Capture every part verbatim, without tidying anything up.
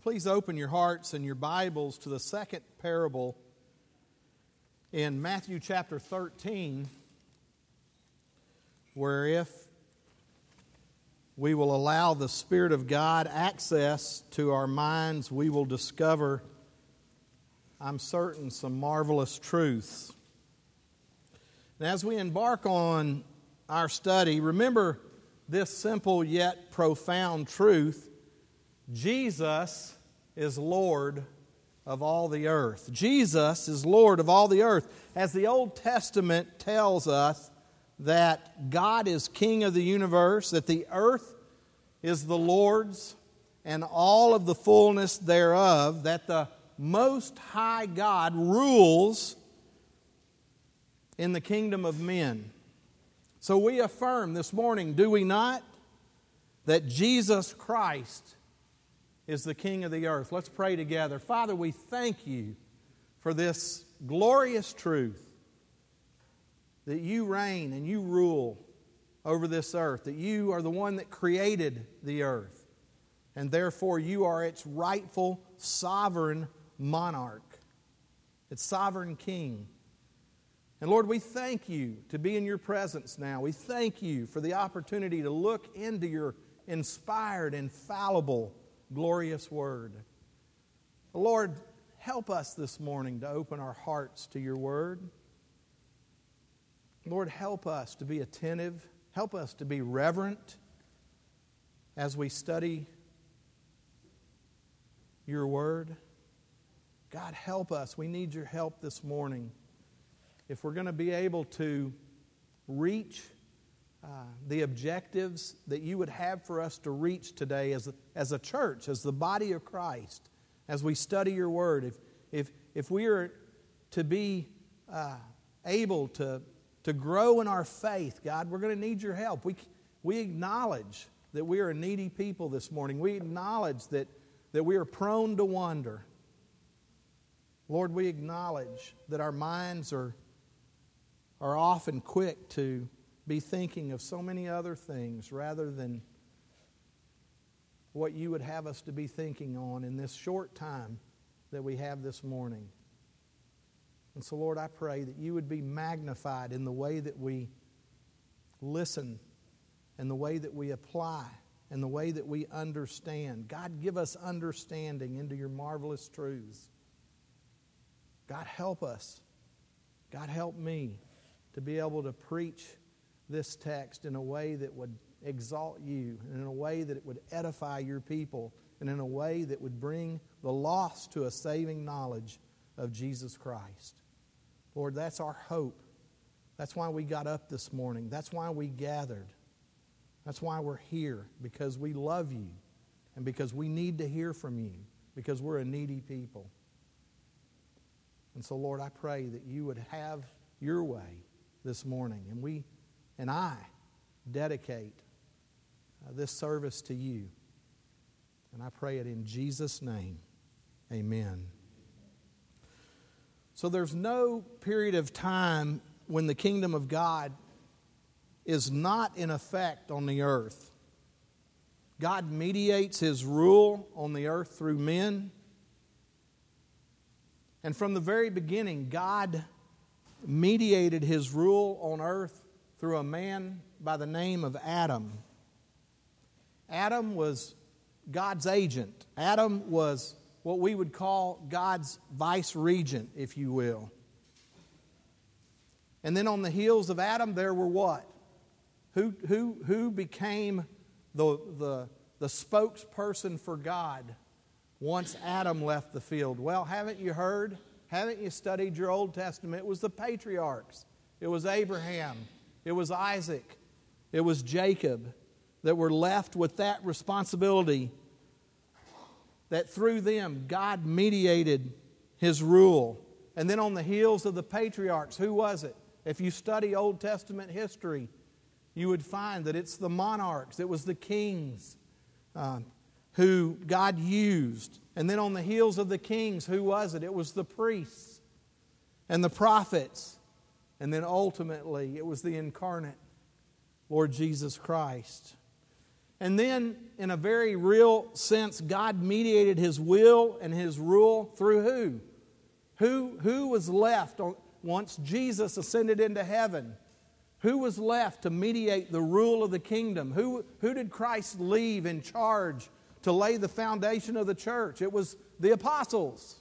please open your hearts and your Bibles to the second parable in Matthew chapter thirteen, where if we will allow the Spirit of God access to our minds, we will discover, I'm certain, some marvelous truths. And as we embark on our study, remember this simple yet profound truth: Jesus is Lord of all the earth. Jesus is Lord of all the earth. As the Old Testament tells us that God is King of the universe, that the earth is the Lord's and all of the fullness thereof, that the Most High God rules in the kingdom of men. So we affirm this morning, do we not, that Jesus Christ is the King of the earth. Let's pray together. Father, we thank you for this glorious truth that you reign and you rule over this earth, that you are the one that created the earth, and therefore you are its rightful sovereign monarch, its sovereign king. And Lord, we thank you to be in your presence now. We thank you for the opportunity to look into your inspired, infallible, glorious word. Lord, help us this morning to open our hearts to your word. Lord, help us to be attentive. Help us to be reverent as we study your word. God, help us. We need your help this morning. If we're going to be able to reach uh, the objectives that you would have for us to reach today as a, as a church, as the body of Christ, as we study your word, if, if, if we are to be uh, able to To grow in our faith, God, we're going to need your help. We, we acknowledge that we are a needy people this morning. We acknowledge that, that we are prone to wander. Lord, we acknowledge that our minds are, are often quick to be thinking of so many other things rather than what you would have us to be thinking on in this short time that we have this morning. And so, Lord, I pray that you would be magnified in the way that we listen and the way that we apply and the way that we understand. God, give us understanding into your marvelous truths. God, help us. God, help me to be able to preach this text in a way that would exalt you, and in a way that it would edify your people, and in a way that would bring the lost to a saving knowledge of Jesus Christ. Lord, that's our hope. That's why we got up this morning. That's why we gathered. That's why we're here, because we love you and because we need to hear from you, because we're a needy people. And so, Lord, I pray that you would have your way this morning, and we and I dedicate uh, this service to you. And I pray it in Jesus' name. Amen. So there's no period of time when the kingdom of God is not in effect on the earth. God mediates his rule on the earth through men. And from the very beginning, God mediated his rule on earth through a man by the name of Adam. Adam was God's agent. Adam was what we would call God's vice regent, if you will. And then on the heels of Adam, there were what? Who, who, who became the, the, the spokesperson for God once Adam left the field? Well, haven't you heard? Haven't you studied your Old Testament? It was the patriarchs. It was Abraham. It was Isaac. It was Jacob that were left with that responsibility, that through them God mediated his rule. And then on the heels of the patriarchs, who was it? If you study Old Testament history, you would find that it's the monarchs, it was the kings uh, who God used. And then on the heels of the kings, who was it? It was the priests and the prophets. And then ultimately, it was the incarnate Lord Jesus Christ. And then, in a very real sense, God mediated His will and His rule through who? Who, who was left on, once Jesus ascended into heaven? Who was left to mediate the rule of the kingdom? Who, who did Christ leave in charge to lay the foundation of the church? It was the apostles.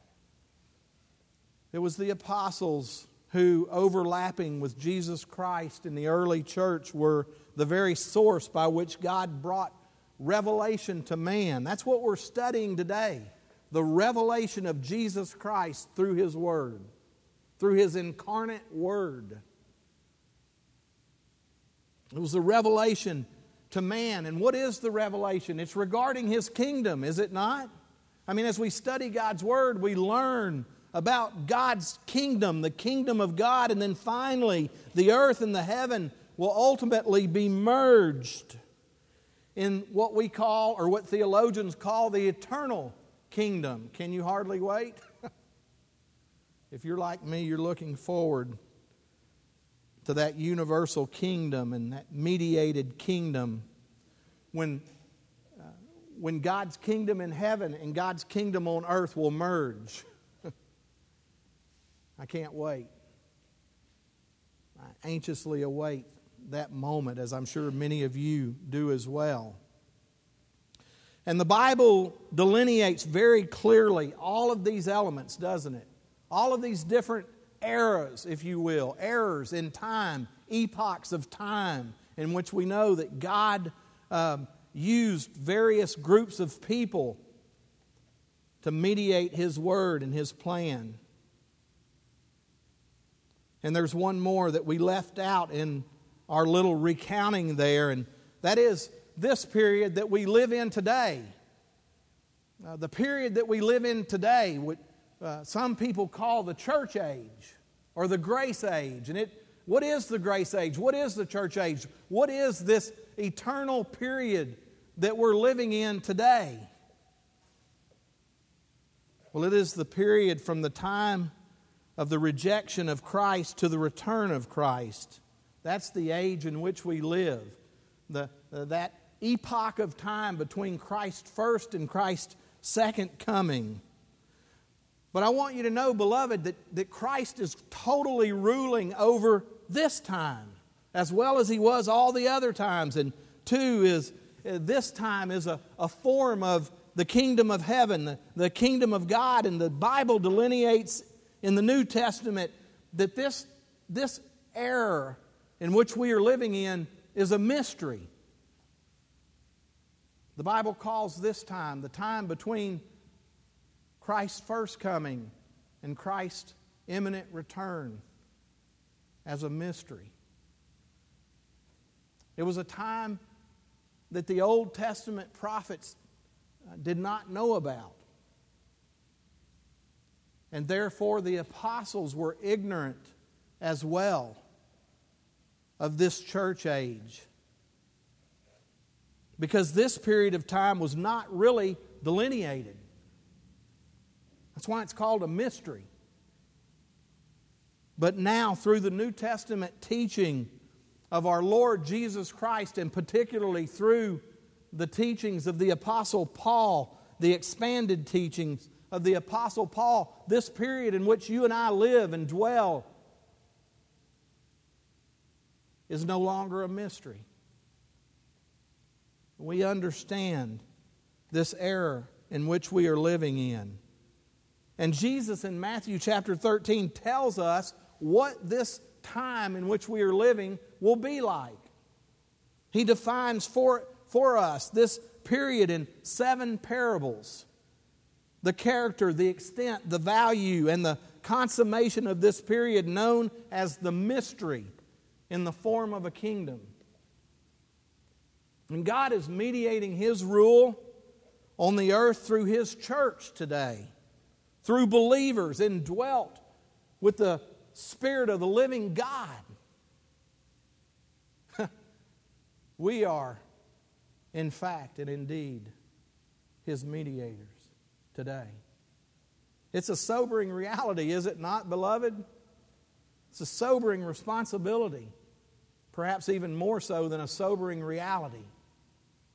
It was the apostles who, overlapping with Jesus Christ in the early church, were the very source by which God brought revelation to man. That's what we're studying today. The revelation of Jesus Christ through His Word, through His incarnate Word. It was the revelation to man. And what is the revelation? It's regarding His kingdom, is it not? I mean, as we study God's Word, we learn about God's kingdom, the kingdom of God, and then finally, the earth and the heaven will ultimately be merged in what we call, or what theologians call, the eternal kingdom. Can you hardly wait? If you're like me, you're looking forward to that universal kingdom and that mediated kingdom when, uh, when God's kingdom in heaven and God's kingdom on earth will merge. I can't wait. I anxiously await that moment, as I'm sure many of you do as well. And the Bible delineates very clearly all of these elements, doesn't it? All of these different eras, if you will, eras in time, epochs of time, in which we know that God um, used various groups of people to mediate His Word and His plan. And there's one more that we left out in our little recounting there, and that is this period that we live in today. Uh, the period that we live in today, what uh, some people call the church age or the grace age. And it, what is the grace age? What is the church age? What is this eternal period that we're living in today? Well, it is the period from the time of the rejection of Christ to the return of Christ. That's the age in which we live. The, uh, that epoch of time between Christ's first and Christ's second coming. But I want you to know, beloved, that, that Christ is totally ruling over this time, as well as He was all the other times. And two is, uh, this time is a, a form of the kingdom of heaven, the, the kingdom of God. And the Bible delineates in the New Testament that this, this era in which we are living in is a mystery. The Bible calls this time, the time between Christ's first coming and Christ's imminent return, as a mystery. It was a time that the Old Testament prophets did not know about. And therefore the apostles were ignorant as well of this church age. Because this period of time was not really delineated. That's why it's called a mystery. But now, through the New Testament teaching of our Lord Jesus Christ, and particularly through the teachings of the Apostle Paul, the expanded teachings of the Apostle Paul, this period in which you and I live and dwell is no longer a mystery. We understand this era in which we are living in. And Jesus in Matthew chapter thirteen tells us what this time in which we are living will be like. He defines for, for us this period in seven parables. The character, the extent, the value, and the consummation of this period known as the mystery in the form of a kingdom. And God is mediating His rule on the earth through His church today, through believers indwelt with the Spirit of the living God. We are, in fact and indeed, His mediators today. It's a sobering reality, is it not, beloved? It's a sobering responsibility, perhaps even more so than a sobering reality.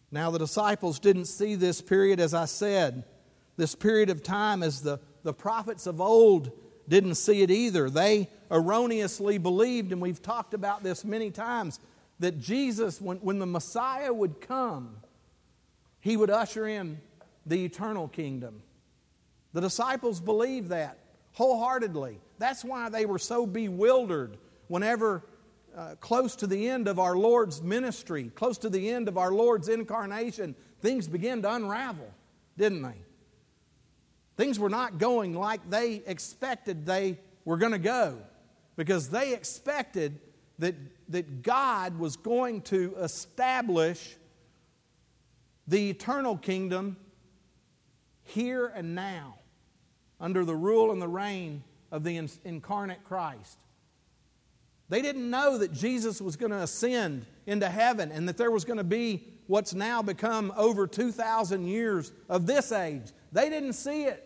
Now the disciples didn't see this period, as I said, this period of time as the, the prophets of old didn't see it either. They erroneously believed, and we've talked about this many times, that Jesus, when, when the Messiah would come, He would usher in the eternal kingdom. The disciples believed that wholeheartedly. That's why they were so bewildered whenever uh, close to the end of our Lord's ministry, close to the end of our Lord's incarnation, things began to unravel, didn't they? Things were not going like they expected they were going to go, because they expected that, that God was going to establish the eternal kingdom here and now under the rule and the reign of the incarnate Christ. They didn't know that Jesus was going to ascend into heaven and that there was going to be what's now become over two thousand years of this age. They didn't see it.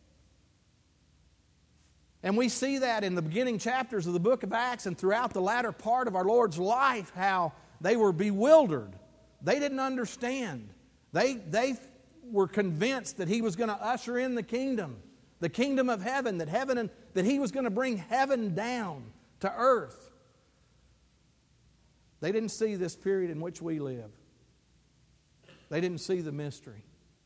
And we see that in the beginning chapters of the book of Acts and throughout the latter part of our Lord's life, how they were bewildered. They didn't understand. They, they were convinced that He was going to usher in the kingdom, the kingdom of heaven, that heaven and, that He was going to bring heaven down to earth. They didn't see this period in which we live. They didn't see the mystery.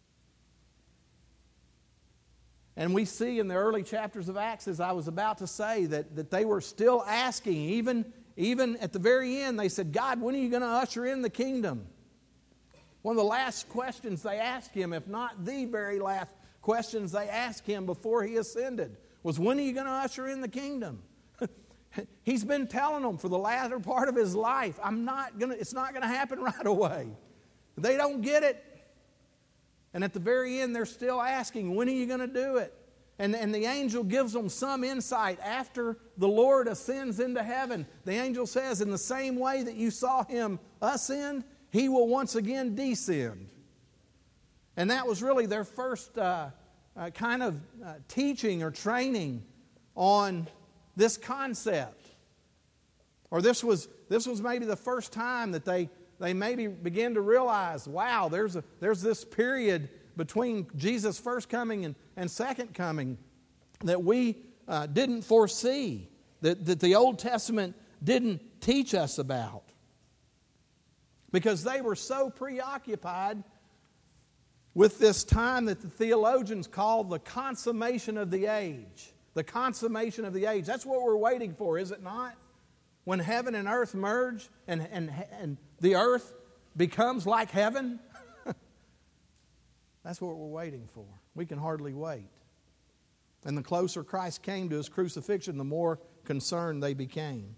And we see in the early chapters of Acts, as I was about to say, that, that they were still asking, even, even at the very end, they said, God, when are you going to usher in the kingdom? One of the last questions they asked Him, if not the very last questions they asked Him before He ascended, was, when are you going to usher in the kingdom? He's been telling them for the latter part of His life, I'm not gonna, it's not going to happen right away. They don't get it. And at the very end, they're still asking, when are you going to do it? And, and the angel gives them some insight. After the Lord ascends into heaven, the angel says, in the same way that you saw Him ascend, He will once again descend. And that was really their first uh, uh, kind of uh, teaching or training on this concept. Or this was, this was maybe the first time that they They maybe begin to realize, wow, there's a, there's this period between Jesus' first coming and, and second coming that we uh, didn't foresee, that, that the Old Testament didn't teach us about. Because they were so preoccupied with this time that the theologians call the consummation of the age. The consummation of the age. That's what we're waiting for, is it not? When heaven and earth merge and, and, and the earth becomes like heaven, that's what we're waiting for. We can hardly wait. And the closer Christ came to His crucifixion, the more concerned they became.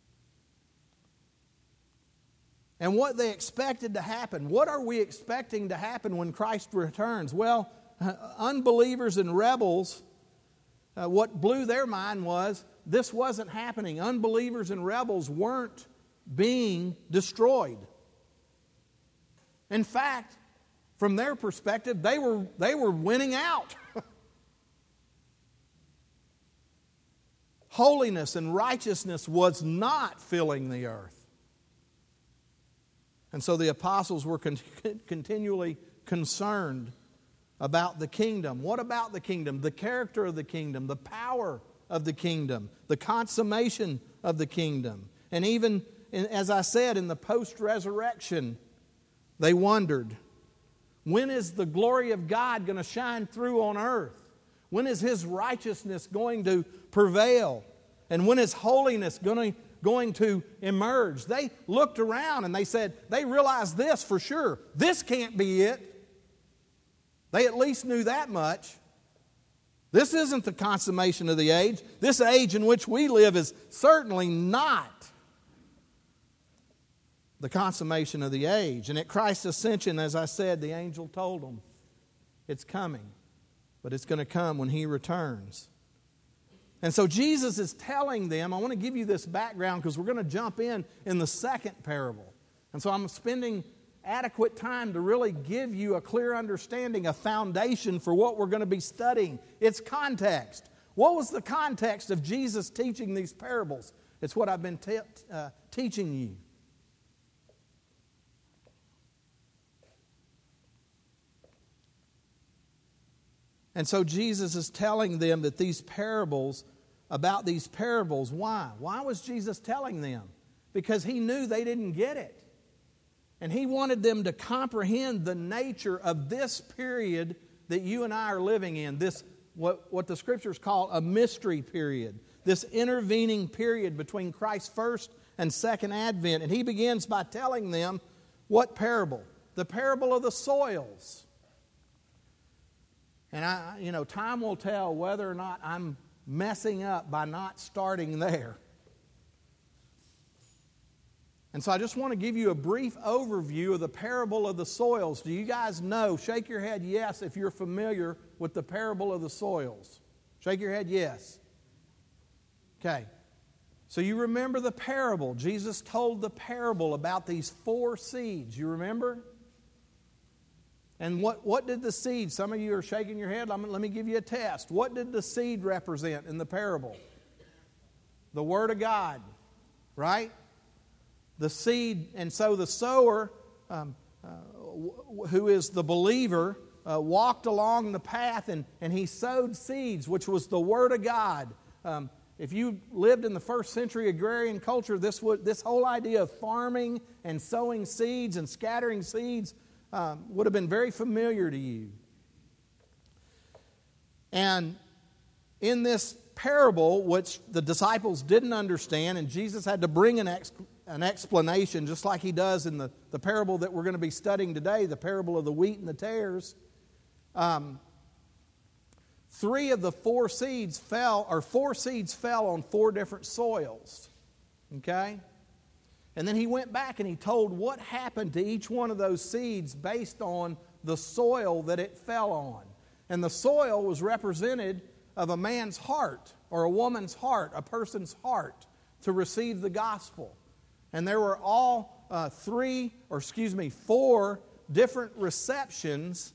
And what they expected to happen, what are we expecting to happen when Christ returns? Well, uh, unbelievers and rebels, uh, what blew their mind was, this wasn't happening. Unbelievers and rebels weren't being destroyed. In fact, from their perspective, they were, they were winning out. Holiness and righteousness was not filling the earth. And so the apostles were con- continually concerned about the kingdom. What about the kingdom? The character of the kingdom, the power of the kingdom, the consummation of the kingdom. And even, in, as I said, in the post-resurrection, they wondered, when is the glory of God going to shine through on earth? When is His righteousness going to prevail? And when is holiness going to, going to emerge? They looked around and they said, they realized this for sure. This can't be it. They at least knew that much. This isn't the consummation of the age. This age in which we live is certainly not the consummation of the age. And at Christ's ascension, as I said, the angel told them, it's coming, but it's going to come when He returns. And so Jesus is telling them, I want to give you this background because we're going to jump in in the second parable. And so I'm spending adequate time to really give you a clear understanding, a foundation for what we're going to be studying. It's context. What was the context of Jesus teaching these parables? It's what I've been te- uh, teaching you. And so Jesus is telling them that these parables, about these parables, why? Why was Jesus telling them? Because he knew they didn't get it. And he wanted them to comprehend the nature of this period that you and I are living in, this what, what the Scriptures call a mystery period, this intervening period between Christ's first and second advent. And he begins by telling them what parable? The parable of the soils. And I, you know, time will tell whether or not I'm messing up by not starting there. And so I just want to give you a brief overview of the parable of the soils. Do you guys know? Shake your head yes if you're familiar with the parable of the soils. Shake your head yes. Okay. So you remember the parable. Jesus told the parable about these four seeds. You remember? And what, what did the seed, some of you are shaking your head, let me, let me give you a test. What did the seed represent in the parable? The Word of God, right? The seed, and so the sower, um, uh, who is the believer, uh, walked along the path and, and he sowed seeds, which was the Word of God. Um, if you lived in the first century agrarian culture, this would, this whole idea of farming and sowing seeds and scattering seeds um, would have been very familiar to you. And in this parable, which the disciples didn't understand, and Jesus had to bring an ex- an explanation, just like he does in the, the parable that we're going to be studying today, the parable of the wheat and the tares. Um, three of the four seeds fell, or four seeds fell on four different soils. Okay? And then he went back and he told what happened to each one of those seeds based on the soil that it fell on. And the soil was represented of a man's heart or a woman's heart, a person's heart to receive the gospel. And there were all uh, three, or excuse me, four different receptions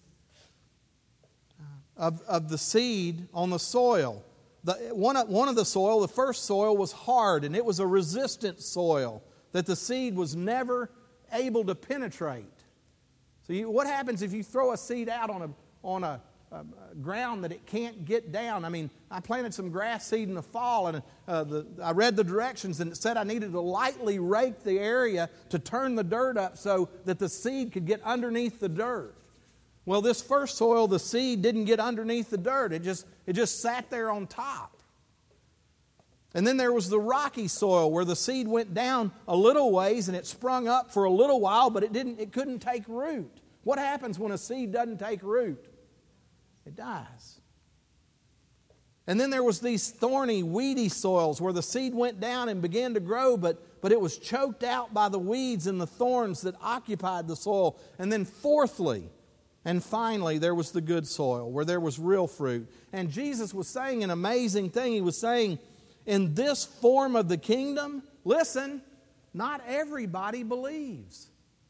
of, of the seed on the soil. The, one, one of the soil, the first soil was hard, and it was a resistant soil that the seed was never able to penetrate. So you, what happens if you throw a seed out on a on a Uh, ground that it can't get down? I mean, I planted some grass seed in the fall, and uh, the, I read the directions, and it said I needed to lightly rake the area to turn the dirt up so that the seed could get underneath the dirt. Well, this first soil, the seed didn't get underneath the dirt. It just, it just sat there on top. And then there was the rocky soil where the seed went down a little ways, and it sprung up for a little while, but it didn't, it couldn't take root. What happens when a seed doesn't take root? It dies. And then there was these thorny, weedy soils where the seed went down and began to grow, but, but it was choked out by the weeds and the thorns that occupied the soil. And then fourthly, and finally, there was the good soil where there was real fruit. And Jesus was saying an amazing thing. He was saying, in this form of the kingdom, listen, not everybody believes.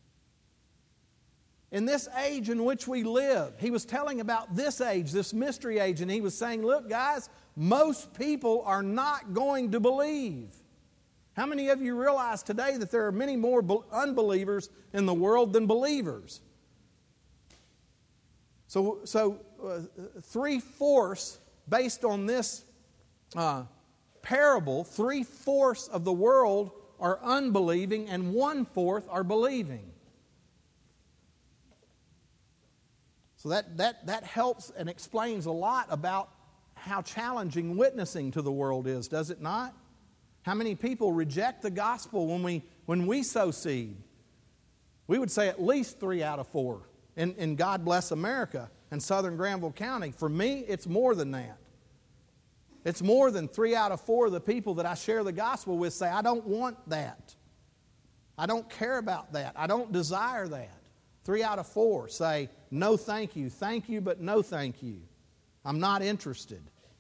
In this age in which we live, he was telling about this age, this mystery age, and he was saying, look, guys, most people are not going to believe. How many of you realize today that there are many more unbelievers in the world than believers? So, so uh, three-fourths, based on this uh, parable, three-fourths of the world are unbelieving and one-fourth are believing. So that, that, that helps and explains a lot about how challenging witnessing to the world is, does it not? How many people reject the gospel when we, when we sow seed? We would say at least three out of four in, in God Bless America and Southern Granville County. For me, it's more than that. It's more than three out of four of the people that I share the gospel with say, I don't want that. I don't care about that. I don't desire that. Three out of four say, no thank you. Thank you, but no thank you. I'm not interested.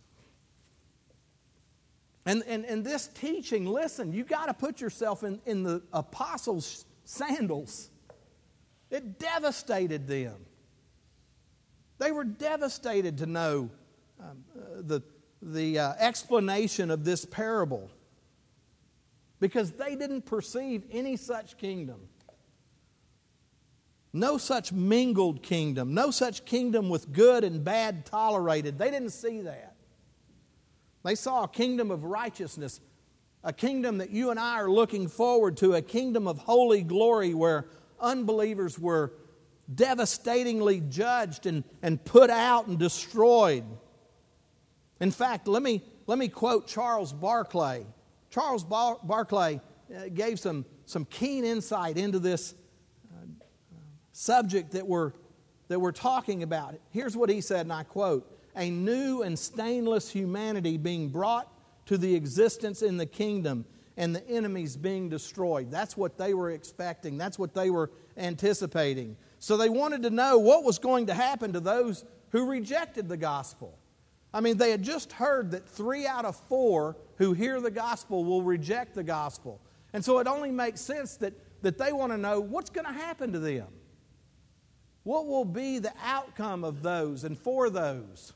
And, and, and this teaching, listen, you've got to put yourself in, in the apostles' sandals. It devastated them. They were devastated to know um, uh, the, the uh, explanation of this parable because they didn't perceive any such kingdom. No such mingled kingdom. No such kingdom with good and bad tolerated. They didn't see that. They saw a kingdom of righteousness, a kingdom that you and I are looking forward to, a kingdom of holy glory where unbelievers were devastatingly judged and, and put out and destroyed. In fact, let me, let me quote Charles Barclay. Charles Bar- Barclay gave some, some keen insight into this uh, subject that we're, that we're talking about. Here's what he said, and I quote, "A new and stainless humanity being brought to the existence in the kingdom and the enemies being destroyed." That's what they were expecting. That's what they were anticipating. So they wanted to know what was going to happen to those who rejected the gospel. I mean, they had just heard that three out of four who hear the gospel will reject the gospel. And so it only makes sense that, that they want to know what's going to happen to them. What will be the outcome of those and for those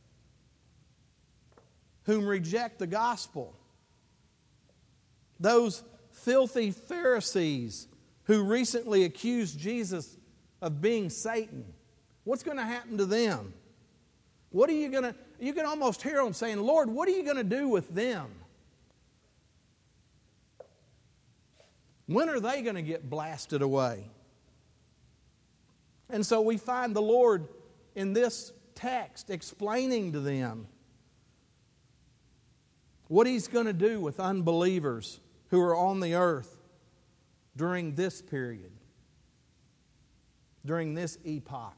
whom reject the gospel? Those filthy Pharisees who recently accused Jesus of being Satan. What's going to happen to them? What are you going to... You can almost hear them saying, "Lord, what are you going to do with them? When are they going to get blasted away?" And so we find the Lord in this text explaining to them what He's going to do with unbelievers who are on the earth during this period, during this epoch.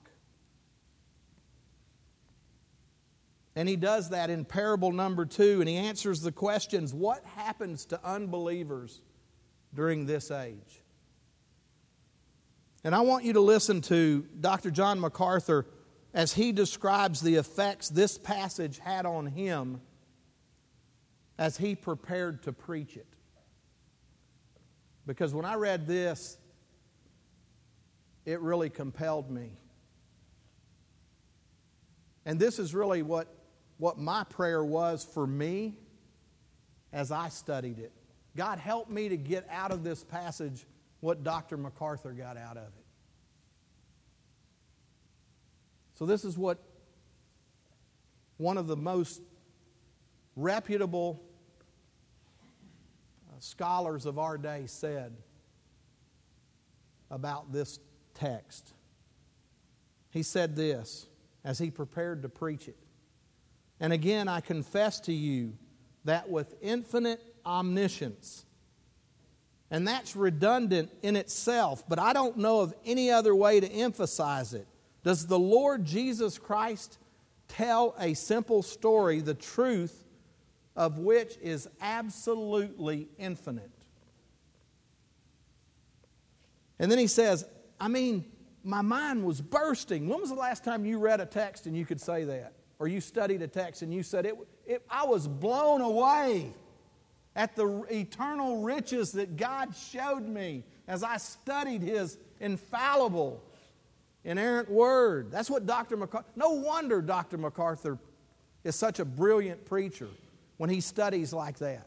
And He does that in parable number two, and He answers the questions, what happens to unbelievers during this age? And I want you to listen to Doctor John MacArthur as he describes the effects this passage had on him as he prepared to preach it. Because when I read this, it really compelled me. And this is really what, what my prayer was for me as I studied it. God, help me to get out of this passage what Doctor MacArthur got out of it. So this is what one of the most reputable scholars of our day said about this text. He said this as he prepared to preach it. "And again, I confess to you that with infinite omniscience," and that's redundant in itself, but I don't know of any other way to emphasize it, does the Lord Jesus Christ tell a simple story, the truth of which is absolutely infinite. And then he says, I mean, my mind was bursting. When was the last time you read a text and you could say that? Or you studied a text and you said, it, it, I was blown away at the eternal riches that God showed me as I studied His infallible, inerrant Word. That's what Doctor MacArthur... No wonder Doctor MacArthur is such a brilliant preacher when he studies like that.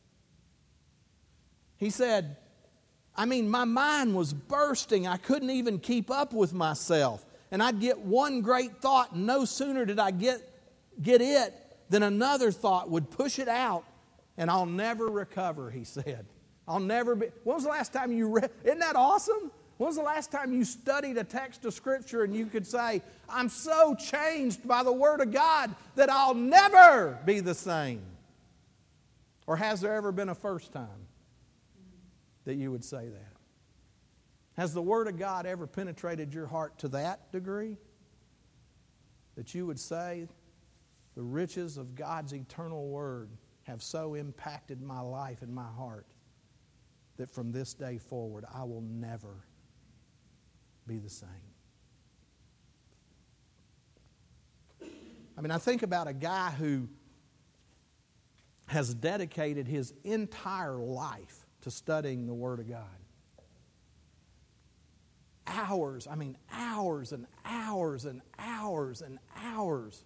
He said, I mean, my mind was bursting. I couldn't even keep up with myself. And I'd get one great thought, and no sooner did I get, get it than another thought would push it out, and I'll never recover, he said. I'll never be... When was the last time you read... Isn't that awesome? When was the last time you studied a text of Scripture and you could say, I'm so changed by the Word of God that I'll never be the same? Or has there ever been a first time that you would say that? Has the Word of God ever penetrated your heart to that degree? That you would say, the riches of God's eternal Word have so impacted my life and my heart that from this day forward I will never be the same. I mean, I think about a guy who has dedicated his entire life to studying the Word of God. Hours, I mean hours and hours and hours and hours.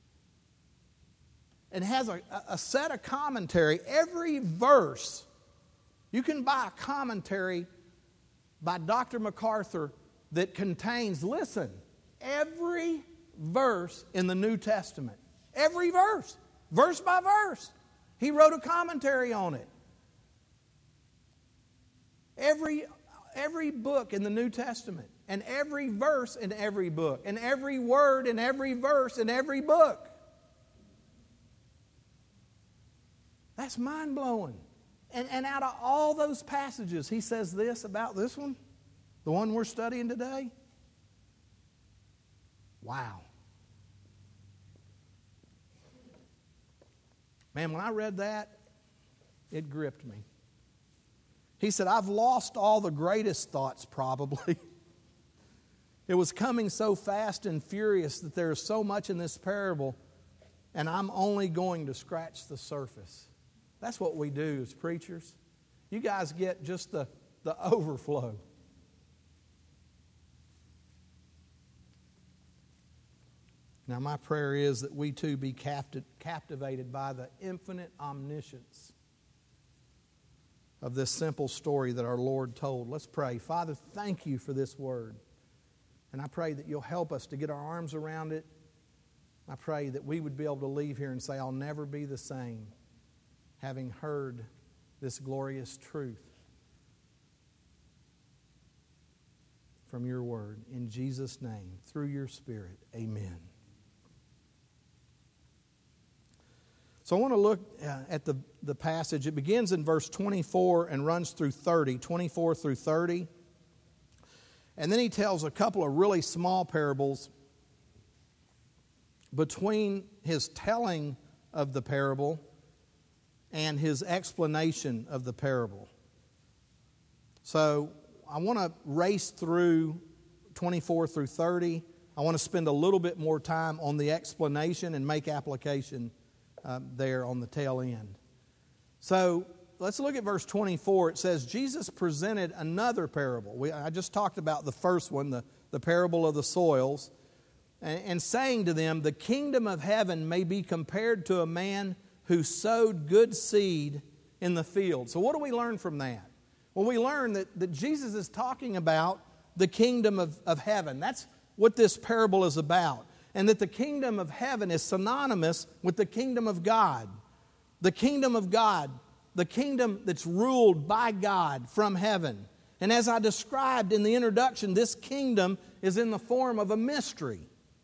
And has a, a set of commentary. Every verse, you can buy a commentary by Doctor MacArthur that contains, listen, every verse in the New Testament. Every verse. Verse by verse. He wrote a commentary on it. Every, every book in the New Testament. And every verse in every book. And every word in every verse in every book. That's mind-blowing. And, and out of all those passages, he says this about this one, the one we're studying today. Wow. Man, when I read that, it gripped me. He said, I've lost all the greatest thoughts probably. It was coming so fast and furious that there is so much in this parable, and I'm only going to scratch the surface. That's what we do as preachers. You guys get just the, the overflow. Now, my prayer is that we too be capti- captivated by the infinite omniscience of this simple story that our Lord told. Let's pray. Father, thank you for this word. And I pray that you'll help us to get our arms around it. I pray that we would be able to leave here and say, I'll never be the same, having heard this glorious truth from your word. In Jesus' name, through your Spirit, amen. So I want to look at the, the passage. It begins in verse twenty-four and runs through thirty, twenty-four through thirty. And then he tells a couple of really small parables between his telling of the parable and his explanation of the parable. So I want to race through twenty-four through thirty. I want to spend a little bit more time on the explanation and make application uh, there on the tail end. So let's look at verse twenty-four. It says, Jesus presented another parable. We, I just talked about the first one, the, the parable of the soils, and, and saying to them, the kingdom of heaven may be compared to a man who sowed good seed in the field. So what do we learn from that? Well, we learn that, that Jesus is talking about the kingdom of, of heaven. That's what this parable is about. And that the kingdom of heaven is synonymous with the kingdom of God. The kingdom of God, the kingdom that's ruled by God from heaven. And as I described in the introduction, this kingdom is in the form of a mystery.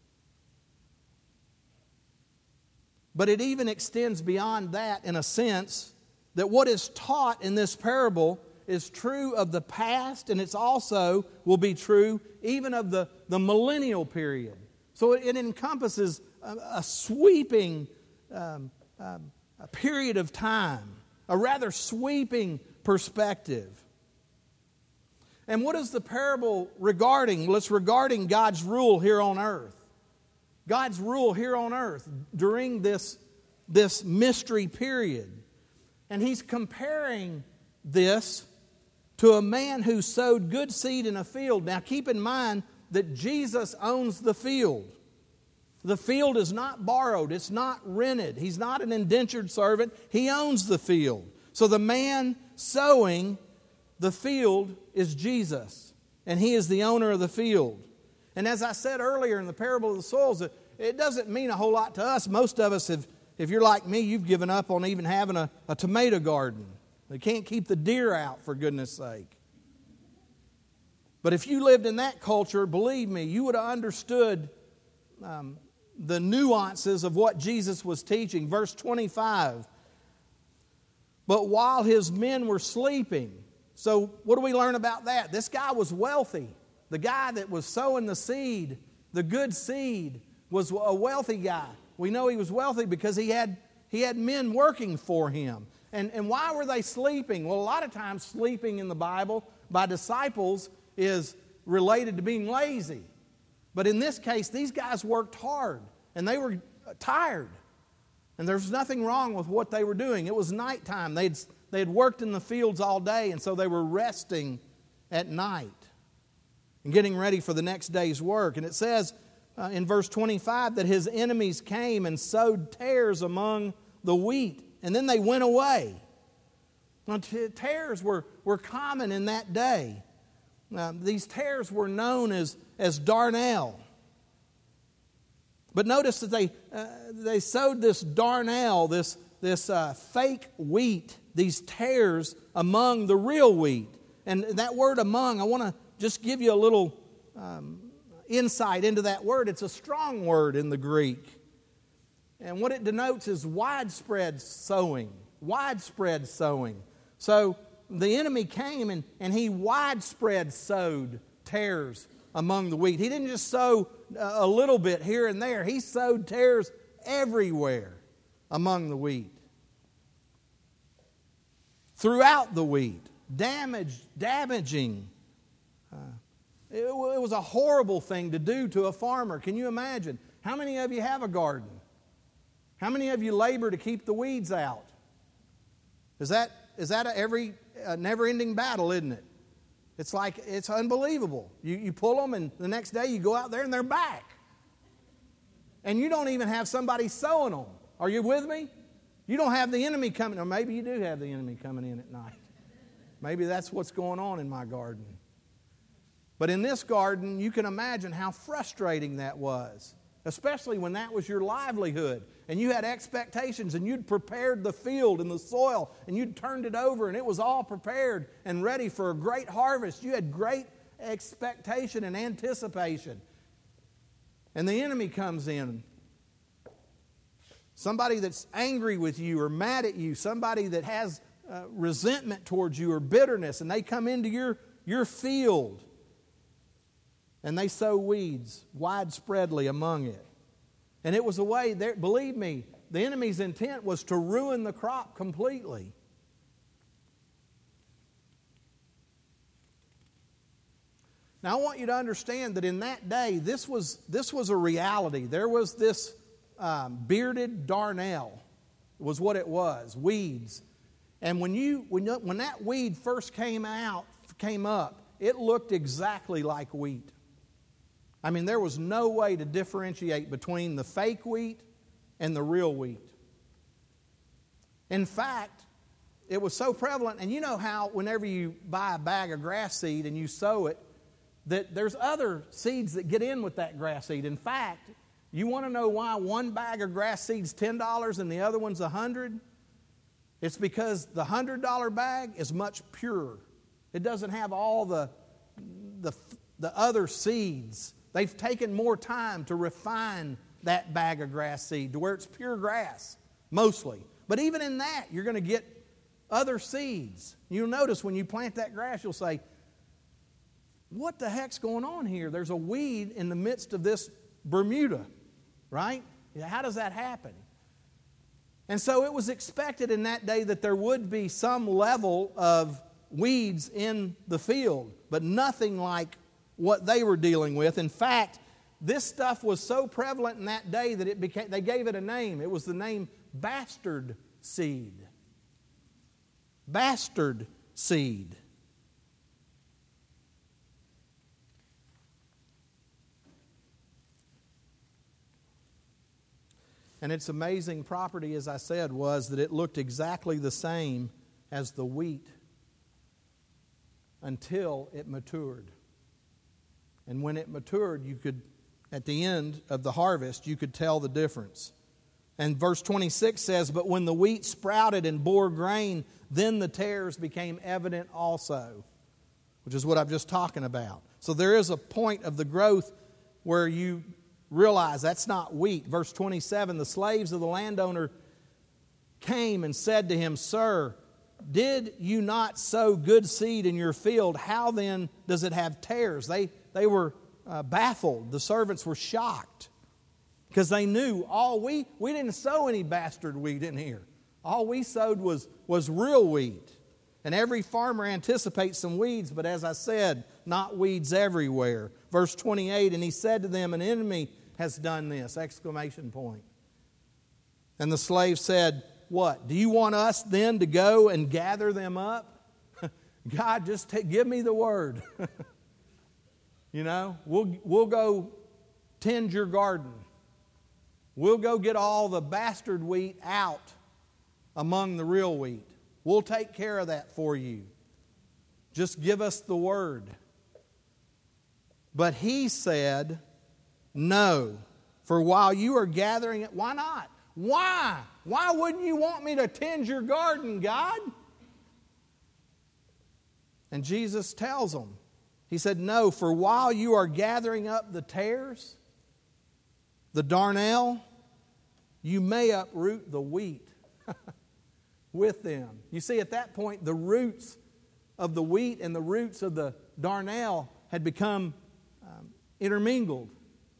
But it even extends beyond that in a sense that what is taught in this parable is true of the past, and it's also will be true even of the, the millennial period. So it, it encompasses a, a sweeping um, um, a period of time, a rather sweeping perspective. And what is the parable regarding? Well, it's regarding God's rule here on earth. God's rule here on earth during this, this mystery period. And he's comparing this to a man who sowed good seed in a field. Now keep in mind that Jesus owns the field. The field is not borrowed. It's not rented. He's not an indentured servant. He owns the field. So the man sowing the field is Jesus. And he is the owner of the field. And as I said earlier in the parable of the soils, it doesn't mean a whole lot to us. Most of us, have, if you're like me, you've given up on even having a, a tomato garden. They can't keep the deer out, for goodness sake. But if you lived in that culture, believe me, you would have understood um, the nuances of what Jesus was teaching. Verse twenty-five. But while his men were sleeping. So what do we learn about that? This guy was wealthy. The guy that was sowing the seed, the good seed, was a wealthy guy. We know he was wealthy because he had, he had men working for him. And, and why were they sleeping? Well, a lot of times sleeping in the Bible by disciples is related to being lazy. But in this case, these guys worked hard and they were tired. And there's nothing wrong with what they were doing. It was nighttime. They'd, they had worked in the fields all day, and so they were resting at night and getting ready for the next day's work. And it says uh, in verse twenty-five that his enemies came and sowed tares among the wheat, and then they went away. Now, t- tares were, were common in that day. Uh, these tares were known as, as darnel. But notice that they uh, they sowed this darnel, this, this uh, fake wheat, these tares among the real wheat. And that word among, I want to just give you a little um, insight into that word. It's a strong word in the Greek. And what it denotes is widespread sowing. Widespread sowing. So the enemy came and, and he widespread sowed tares among the wheat. He didn't just sow a little bit here and there. He sowed tares everywhere among the wheat. Throughout the wheat. Damaged, damaging. Uh, it, it was a horrible thing to do to a farmer. Can you imagine? How many of you have a garden? How many of you labor to keep the weeds out? Is that is that a every a never-ending battle, isn't it? It's like, it's unbelievable. You, you pull them and the next day you go out there and they're back. And you don't even have somebody sowing them. Are you with me? You don't have the enemy coming, or maybe you do have the enemy coming in at night. Maybe that's what's going on in my garden. But in this garden, you can imagine how frustrating that was, especially when that was your livelihood and you had expectations and you'd prepared the field and the soil and you'd turned it over and it was all prepared and ready for a great harvest. You had great expectation and anticipation. And the enemy comes in. Somebody that's angry with you or mad at you, somebody that has uh, resentment towards you or bitterness, and they come into your, your field and they sow weeds widespreadly among it. And it was a way, there, believe me, the enemy's intent was to ruin the crop completely. Now I want you to understand that in that day, this was, this was a reality. There was this um, bearded darnel, was what it was, weeds. And when you when, you, when that weed first came out, came up, it looked exactly like wheat. I mean, there was no way to differentiate between the fake wheat and the real wheat. In fact, it was so prevalent, and you know how whenever you buy a bag of grass seed and you sow it, that there's other seeds that get in with that grass seed. In fact, you want to know why one bag of grass seed's ten dollars and the other one's one hundred dollars? It's because the one hundred dollar bag is much purer. It doesn't have all the, the, the other seeds. They've taken more time to refine that bag of grass seed to where it's pure grass, mostly. But even in that, you're going to get other seeds. You'll notice when you plant that grass, you'll say, what the heck's going on here? There's a weed in the midst of this Bermuda, right? How does that happen? And so it was expected in that day that there would be some level of weeds in the field, but nothing like what they were dealing with. In fact, this stuff was so prevalent in that day that it became, they gave it a name. It was the name bastard seed. Bastard seed. And its amazing property, as I said, was that it looked exactly the same as the wheat until it matured. And when it matured, you could, at the end of the harvest, you could tell the difference. And verse twenty-six says, but when the wheat sprouted and bore grain, then the tares became evident also, which is what I'm just talking about. So there is a point of the growth where you realize that's not wheat. Verse twenty-seven, the slaves of the landowner came and said to him, Sir, did you not sow good seed in your field? How then does it have tares? They, they were uh, baffled. The servants were shocked because they knew all we, we didn't sow any bastard wheat in here. All we sowed was, was real wheat. And every farmer anticipates some weeds, but as I said, not weeds everywhere. Verse twenty-eight, and he said to them, an enemy has done this, exclamation point. And the slave said, what? Do you want us then to go and gather them up? God, just t- give me the word. You know, we'll, we'll go tend your garden. We'll go get all the bastard wheat out among the real wheat. We'll take care of that for you. Just give us the word. But he said, no, for while you are gathering it, why not? Why? Why wouldn't you want me to tend your garden, God? And Jesus tells them, he said, no, for while you are gathering up the tares, the darnel, you may uproot the wheat with them. You see, at that point, the roots of the wheat and the roots of the darnel had become um, intermingled.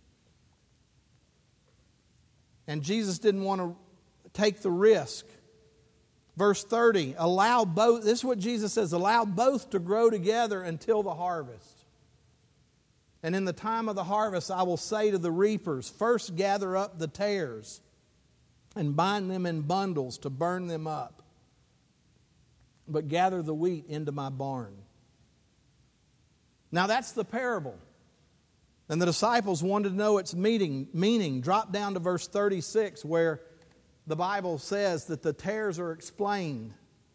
And Jesus didn't want to take the risk. Verse thirty, allow both, this is what Jesus says, allow both to grow together until the harvest. And in the time of the harvest, I will say to the reapers, first gather up the tares and bind them in bundles to burn them up, but gather the wheat into my barn. Now that's the parable. And the disciples wanted to know its meaning. meaning. Drop down to verse thirty-six where the Bible says that the tares are explained.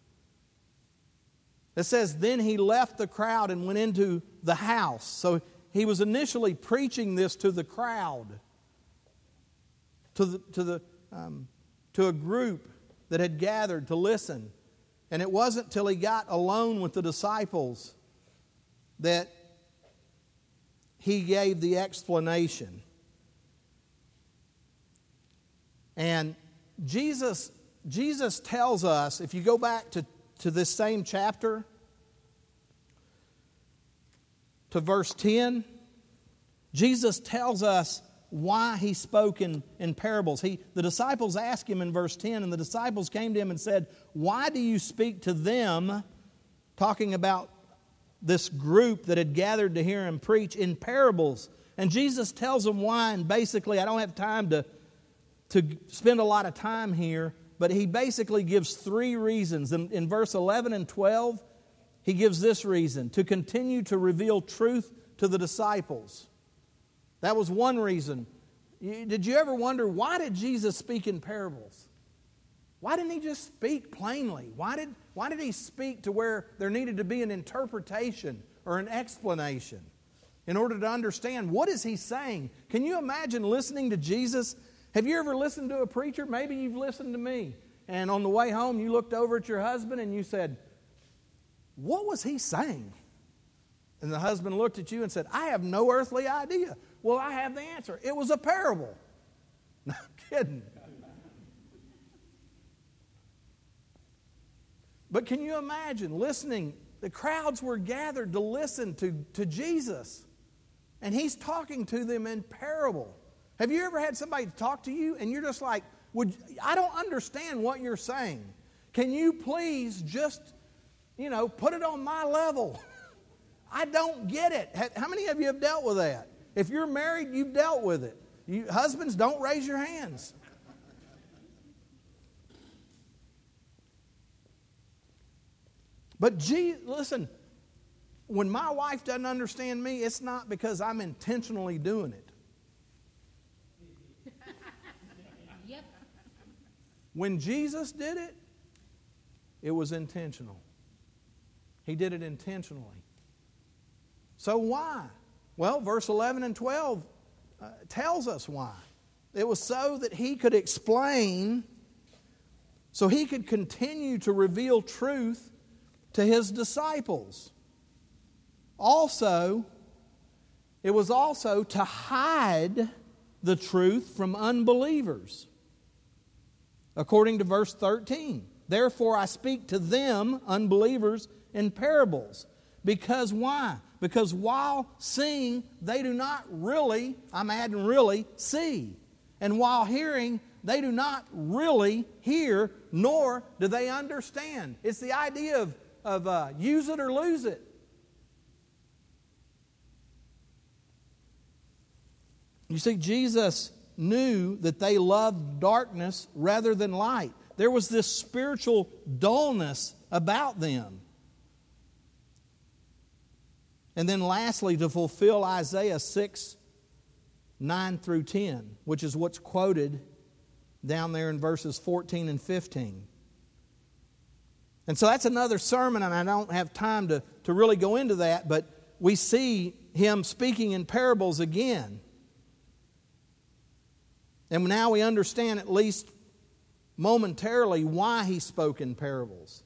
It says, then he left the crowd and went into the house. So he was initially preaching this to the crowd, to the, to the um, to a group that had gathered to listen. And it wasn't till he got alone with the disciples that he gave the explanation. And Jesus, Jesus tells us, if you go back to, to this same chapter, to verse ten, Jesus tells us why he spoke in, in parables. He, the disciples asked him in verse ten, and the disciples came to him and said, why do you speak to them, talking about this group that had gathered to hear him preach, in parables? And Jesus tells them why, and basically, I don't have time to, to spend a lot of time here, but he basically gives three reasons. In, in verse eleven and twelve, he gives this reason: to continue to reveal truth to the disciples. That was one reason. Did you ever wonder, why did Jesus speak in parables? Why didn't he just speak plainly? Why did, why did he speak to where there needed to be an interpretation or an explanation in order to understand what is he saying? Can you imagine listening to Jesus? Have you ever listened to a preacher? Maybe you've listened to me. And on the way home, you looked over at your husband and you said, what was he saying? And the husband looked at you and said, I have no earthly idea. Well, I have the answer. It was a parable. No, I'm kidding. But can you imagine listening? The crowds were gathered to listen to, to Jesus. And he's talking to them in parable. Have you ever had somebody talk to you and you're just like, Would, I don't understand what you're saying. Can you please just, you know, put it on my level? I don't get it. How many of you have dealt with that? If you're married, you've dealt with it. You, husbands, don't raise your hands. But gee, listen, when my wife doesn't understand me, it's not because I'm intentionally doing it. Yep. When Jesus did it, it was intentional. He did it intentionally. So why? Well, verse eleven and twelve uh, tells us why. It was so that he could explain, so he could continue to reveal truth to his disciples. Also, it was also to hide the truth from unbelievers. According to verse thirteen, therefore I speak to them, unbelievers, in parables. Because why? Because while seeing, they do not really, I'm adding really, see. And while hearing, they do not really hear, nor do they understand. It's the idea of, of uh, use it or lose it. You see, Jesus knew that they loved darkness rather than light. There was this spiritual dullness about them. And then lastly, to fulfill Isaiah six, nine through ten, which is what's quoted down there in verses fourteen and fifteen. And so that's another sermon, and I don't have time to, to really go into that, but we see him speaking in parables again. And now we understand, at least momentarily, why he spoke in parables.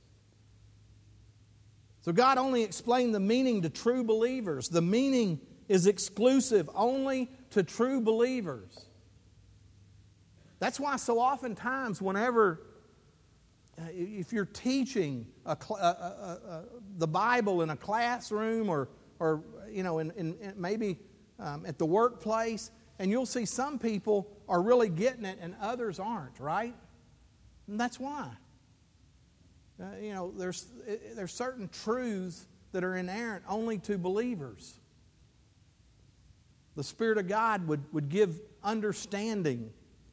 So God only explained the meaning to true believers. The meaning is exclusive only to true believers. That's why so oftentimes whenever, if you're teaching a, a, a, a, the Bible in a classroom or, or you know, in, in, in maybe um, at the workplace, and you'll see some people are really getting it and others aren't, right? And that's why. Uh, you know, there's, there's certain truths that are inerrant only to believers. The Spirit of God would, would give understanding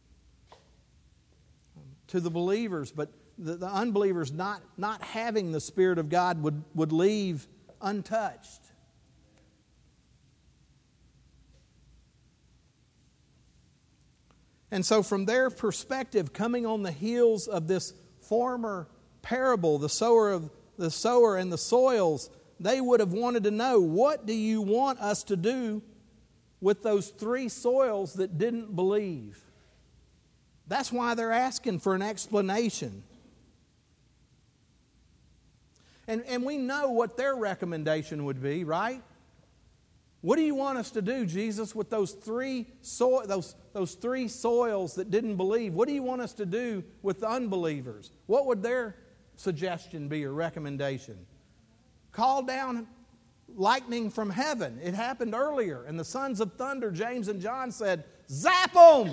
to the believers, but the, the unbelievers not, not having the Spirit of God would, would leave untouched. And so from their perspective, coming on the heels of this former parable, the sower of the sower and the soils, they would have wanted to know, what do you want us to do with those three soils that didn't believe? That's why they're asking for an explanation. And, and we know what their recommendation would be, right? What do you want us to do, Jesus, with those three so, those, those three soils that didn't believe? What do you want us to do with the unbelievers? What would their suggestion be or recommendation? Call down lightning from heaven. It happened earlier. And the sons of thunder, James and John, said, zap them!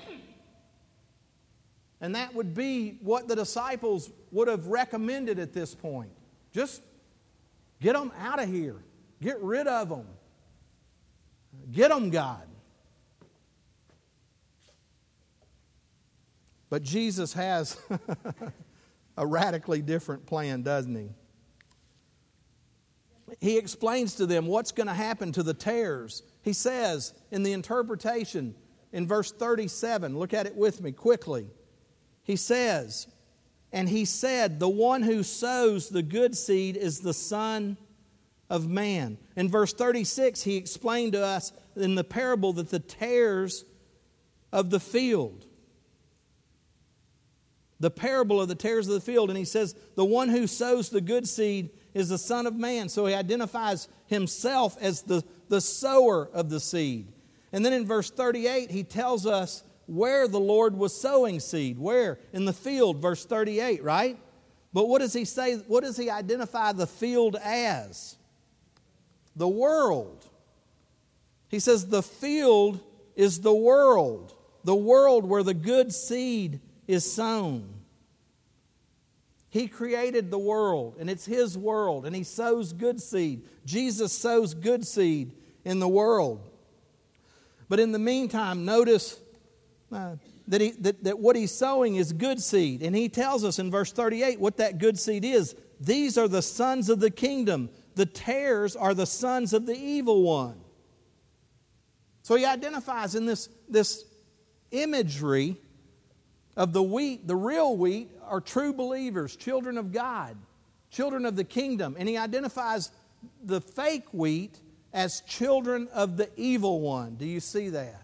And that would be what the disciples would have recommended at this point. Just get them out of here. Get rid of them. Get them, God. But Jesus has a radically different plan, doesn't he? He explains to them what's going to happen to the tares. He says in the interpretation in verse thirty-seven, look at it with me quickly. He says, and he said, the one who sows the good seed is the Son of Man. In verse thirty-six, he explained to us in the parable that the tares of the field, the parable of the tares of the field, and he says, the one who sows the good seed is the Son of Man. So he identifies himself as the, the sower of the seed. And then in verse thirty-eight, he tells us where the Lord was sowing seed. Where? In the field, verse thirty-eight, right? But what does he say? What does he identify the field as? The world. He says the field is the world. The world where the good seed is sown. He created the world, and it's His world, and He sows good seed. Jesus sows good seed in the world. But in the meantime, notice uh, that, he, that, that what He's sowing is good seed. And He tells us in verse thirty-eight what that good seed is. These are the sons of the kingdom. The tares are the sons of the evil one. So He identifies in this, this imagery of the wheat, the real wheat, are true believers, children of God, children of the kingdom. And He identifies the fake wheat as children of the evil one. Do you see that?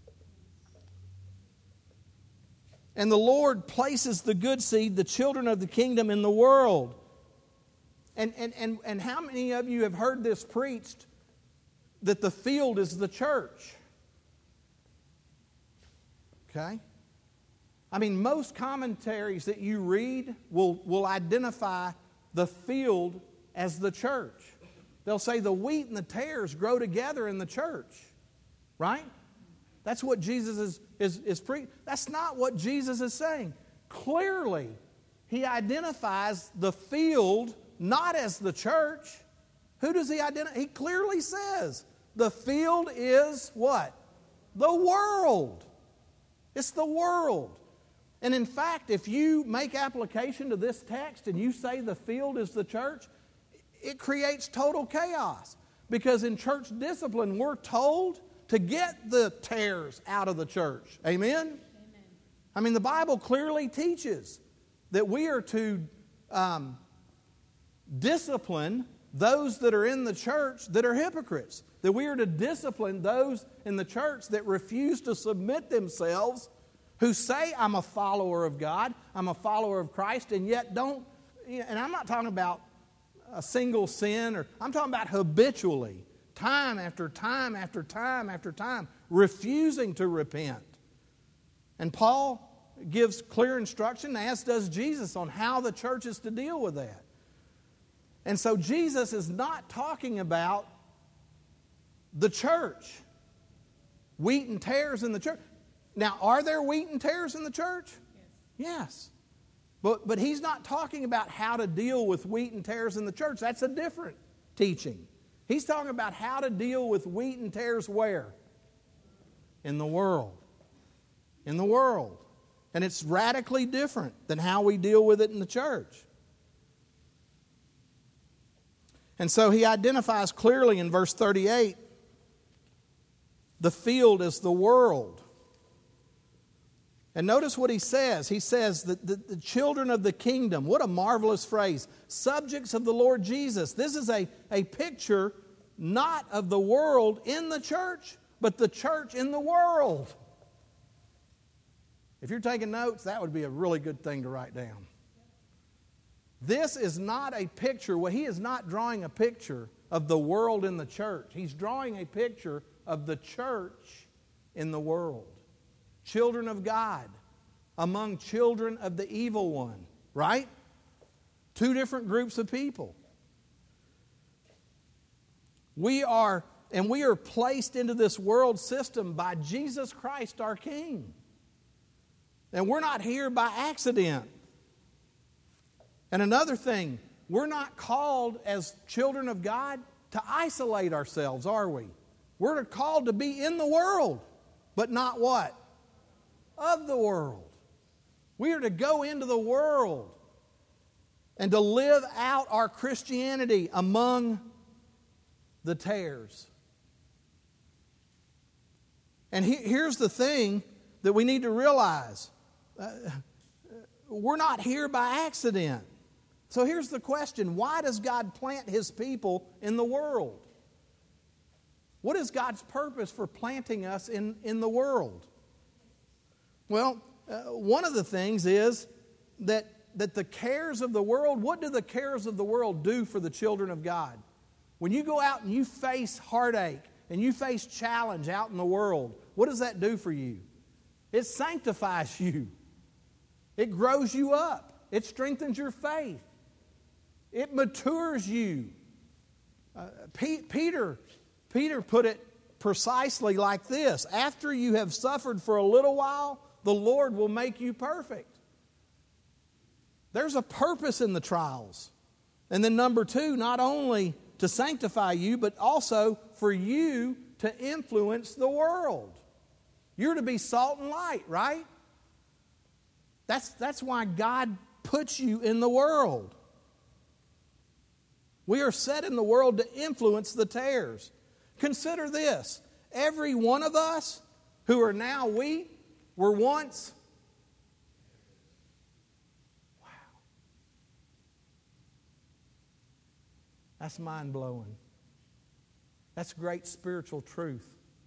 And the Lord places the good seed, the children of the kingdom, in the world. And, and, and, and how many of you have heard this preached, that the field is the church? Okay? I mean, most commentaries that you read will, will identify the field as the church. They'll say the wheat and the tares grow together in the church. Right? That's what Jesus is, is, is preaching. That's not what Jesus is saying. Clearly, He identifies the field not as the church. Who does He identify? He clearly says the field is what? The world. It's the world. And in fact, if you make application to this text and you say the field is the church, it creates total chaos. Because in church discipline, we're told to get the tares out of the church. Amen? Amen. I mean, the Bible clearly teaches that we are to um, discipline those that are in the church that are hypocrites. That we are to discipline those in the church that refuse to submit themselves, who say, I'm a follower of God, I'm a follower of Christ, and yet don't, and I'm not talking about a single sin, or I'm talking about habitually, time after time after time after time, refusing to repent. And Paul gives clear instruction, as does Jesus, on how the church is to deal with that. And so Jesus is not talking about the church, wheat and tares in the church. Now, are there wheat and tares in the church? Yes. Yes. But, but he's not talking about how to deal with wheat and tares in the church. That's a different teaching. He's talking about how to deal with wheat and tares where? In the world. In the world. And it's radically different than how we deal with it in the church. And so he identifies clearly in verse thirty-eight, the field is the world. And notice what he says. He says that the, the children of the kingdom, what a marvelous phrase, subjects of the Lord Jesus. This is a, a picture not of the world in the church, but the church in the world. If you're taking notes, that would be a really good thing to write down. This is not a picture, well, he is not drawing a picture of the world in the church. He's drawing a picture of the church in the world. Children of God among children of the evil one, right? Two different groups of people. We are, and we are placed into this world system by Jesus Christ our King. And we're not here by accident. And another thing, we're not called as children of God to isolate ourselves, are we? We're called to be in the world, but not what? Of the world. We are to go into the world and to live out our Christianity among the tares. And he, here's the thing that we need to realize. Uh, we're not here by accident. So here's the question. Why does God plant His people in the world? What is God's purpose for planting us in, in the world? Well, uh, one of the things is that, that the cares of the world, what do the cares of the world do for the children of God? When you go out and you face heartache and you face challenge out in the world, what does that do for you? It sanctifies you. It grows you up. It strengthens your faith. It matures you. Uh, P- Peter, Peter put it precisely like this. After you have suffered for a little while, the Lord will make you perfect. There's a purpose in the trials. And then number two, not only to sanctify you, but also for you to influence the world. You're to be salt and light, right? That's, that's why God puts you in the world. We are set in the world to influence the tares. Consider this. Every one of us who are now wheat were once. Wow. That's mind-blowing. That's great spiritual truth.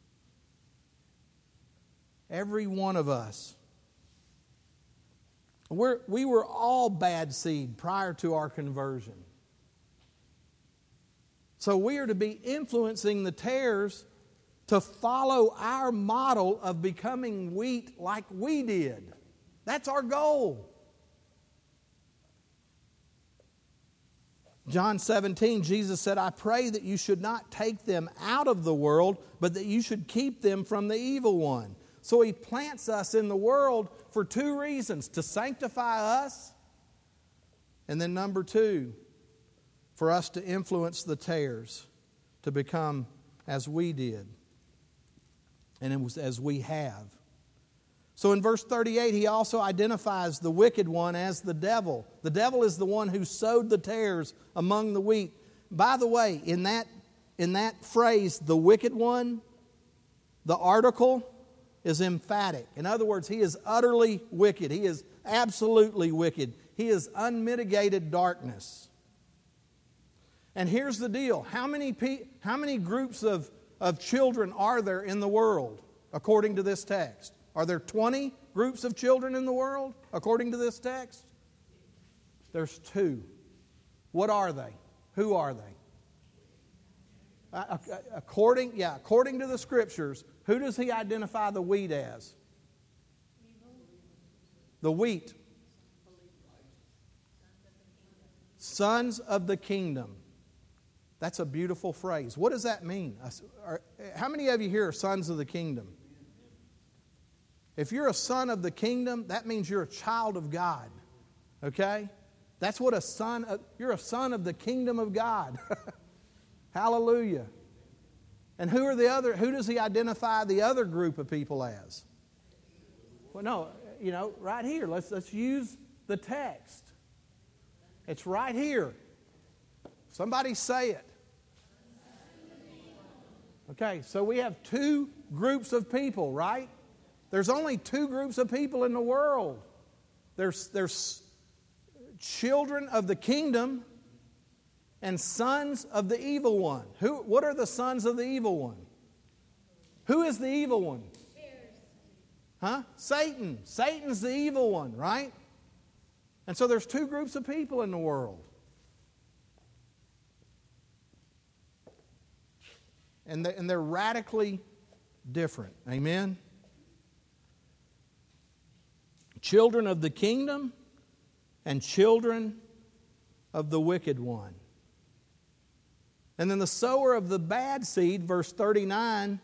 Every one of us. We're, we were all bad seed prior to our conversion. So we are to be influencing the tares to follow our model of becoming wheat like we did. That's our goal. John seventeen, Jesus said, I pray that you should not take them out of the world, but that you should keep them from the evil one. So He plants us in the world for two reasons. To sanctify us, and then number two, for us to influence the tares to become as we did and it was as we have. So in verse thirty-eight, he also identifies the wicked one as the devil. The devil is the one who sowed the tares among the wheat. By the way, in that, in that phrase, the wicked one, the article is emphatic. In other words, he is utterly wicked. He is absolutely wicked. He is unmitigated darkness. And here's the deal. How many, pe- how many groups of, of children are there in the world, according to this text? Are there twenty groups of children in the world, according to this text? There's two. What are they? Who are they? Uh, according, yeah, according to the Scriptures, who does he identify the wheat as? The wheat. Sons of the kingdom. That's a beautiful phrase. What does that mean? How many of you here are sons of the kingdom? If you're a son of the kingdom, that means you're a child of God. Okay? That's what a son of, you're a son of the kingdom of God. Hallelujah. And who are the other, who does he identify the other group of people as? Well, no, you know, right here. Let's let's use the text. It's right here. Somebody say it. Okay, so we have two groups of people, right? There's only two groups of people in the world. There's, there's children of the kingdom and sons of the evil one. Who? What are the sons of the evil one? Who is the evil one? Huh? Satan. Satan's the evil one, right? And so there's two groups of people in the world. And they, and they're radically different. Amen? Children of the kingdom and children of the wicked one. And then the sower of the bad seed, verse thirty-nine,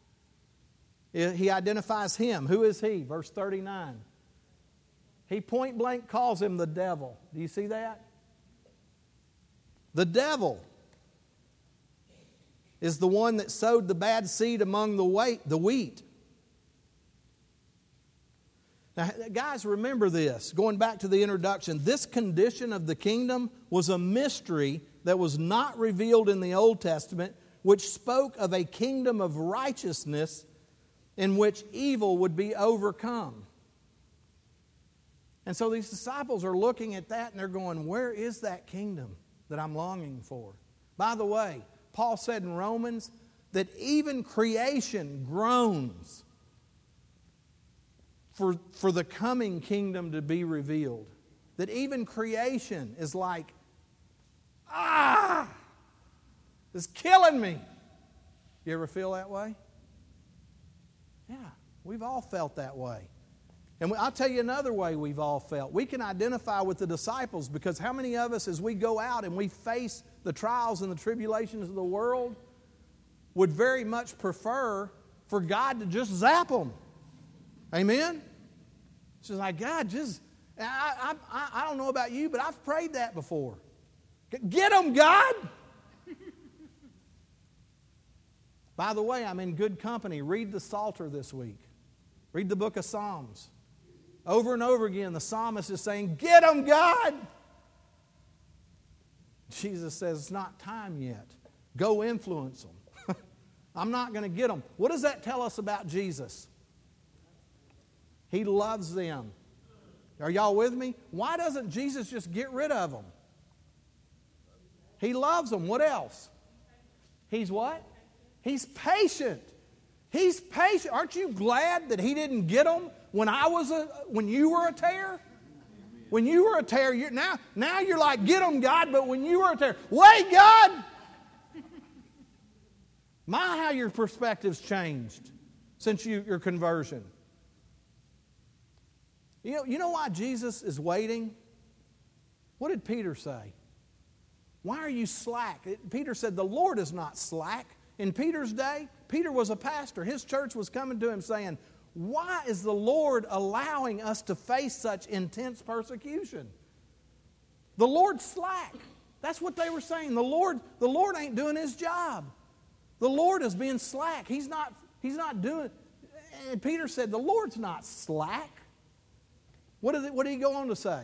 he identifies him. Who is he? Verse thirty-nine. He point blank calls him the devil. Do you see that? The devil is the one that sowed the bad seed among the wheat. Now, guys, remember this. Going back to the introduction, this condition of the kingdom was a mystery that was not revealed in the Old Testament, which spoke of a kingdom of righteousness in which evil would be overcome. And so these disciples are looking at that and they're going, where is that kingdom that I'm longing for? By the way, Paul said in Romans that even creation groans for, for the coming kingdom to be revealed. That even creation is like, ah, it's killing me. You ever feel that way? Yeah, we've all felt that way. And I'll tell you another way we've all felt. We can identify with the disciples because how many of us, as we go out and we face the trials and the tribulations of the world, would very much prefer for God to just zap them? Amen? It's just like, God, just, I, I, I don't know about you, but I've prayed that before. Get them, God! By the way, I'm in good company. Read the Psalter this week. Read the book of Psalms. Over and over again, the psalmist is saying, get them, God! Jesus says, it's not time yet. Go influence them. I'm not going to get them. What does that tell us about Jesus? He loves them. Are y'all with me? Why doesn't Jesus just get rid of them? He loves them. What else? He's what? He's patient. He's patient. Aren't you glad that He didn't get them when I was a when you were a tear? When you were a tear, you're, now now you're like, get them, God. But when you were a tear, wait, God. My, how your perspective's changed since you, your conversion. You know, you know why Jesus is waiting? What did Peter say? Why are you slack? Peter said, the Lord is not slack. In Peter's day, Peter was a pastor. His church was coming to him saying, why is the Lord allowing us to face such intense persecution? The Lord's slack. That's what they were saying. The Lord, the Lord ain't doing His job. The Lord is being slack. He's not, he's not doing. And Peter said, the Lord's not slack. What did, it, what did he go on to say?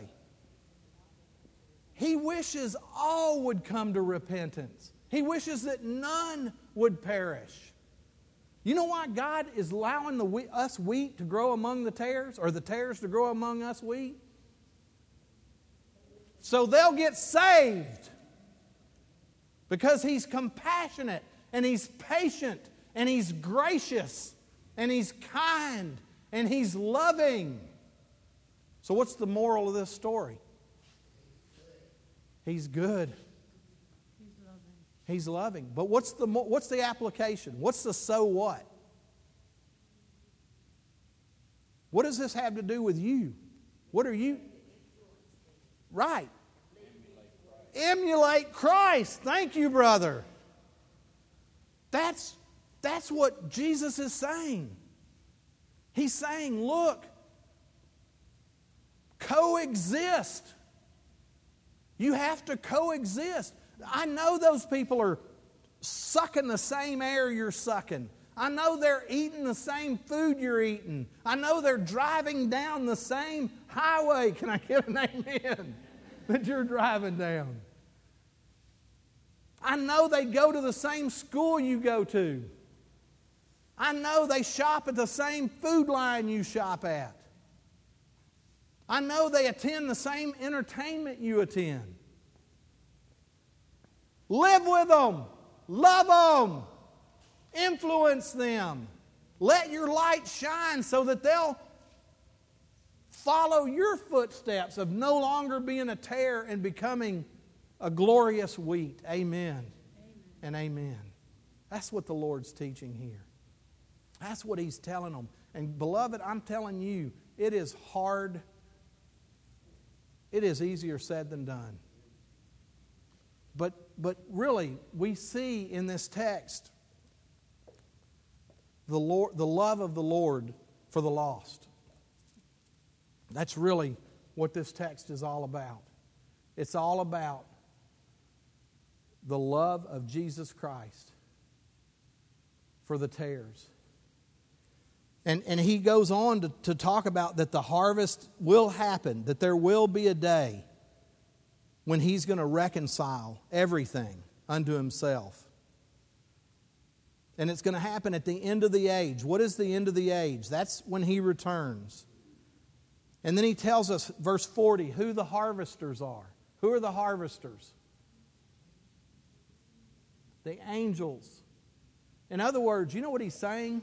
He wishes all would come to repentance. He wishes that none would perish. You know why God is allowing the wheat, us wheat to grow among the tares, or the tares to grow among us wheat? So they'll get saved. Because He's compassionate, and He's patient, and He's gracious, and He's kind, and He's loving. So what's the moral of this story? He's good. He's loving. He's loving. But what's the mo- what's the application? What's the so what? What does this have to do with you? What are you? Right. Emulate Christ. Thank you, brother. That's, that's what Jesus is saying. He's saying, look, coexist. You have to coexist. I know those people are sucking the same air you're sucking. I know they're eating the same food you're eating. I know they're driving down the same highway. Can I get an amen? That you're driving down. I know they go to the same school you go to. I know they shop at the same food line you shop at. I know they attend the same entertainment you attend. Live with them. Love them. Influence them. Let your light shine so that they'll follow your footsteps of no longer being a tare and becoming a glorious wheat. Amen. Amen. And amen. That's what the Lord's teaching here. That's what He's telling them. And beloved, I'm telling you, it is hard. It is easier said than done. But, but really, we see in this text the Lord, the love of the Lord for the lost. That's really what this text is all about. It's all about the love of Jesus Christ for the tares. And, and he goes on to, to talk about that the harvest will happen, that there will be a day when He's going to reconcile everything unto Himself. And it's going to happen at the end of the age. What is the end of the age? That's when He returns. And then He tells us, verse forty, who the harvesters are. Who are the harvesters? The angels. In other words, you know what He's saying?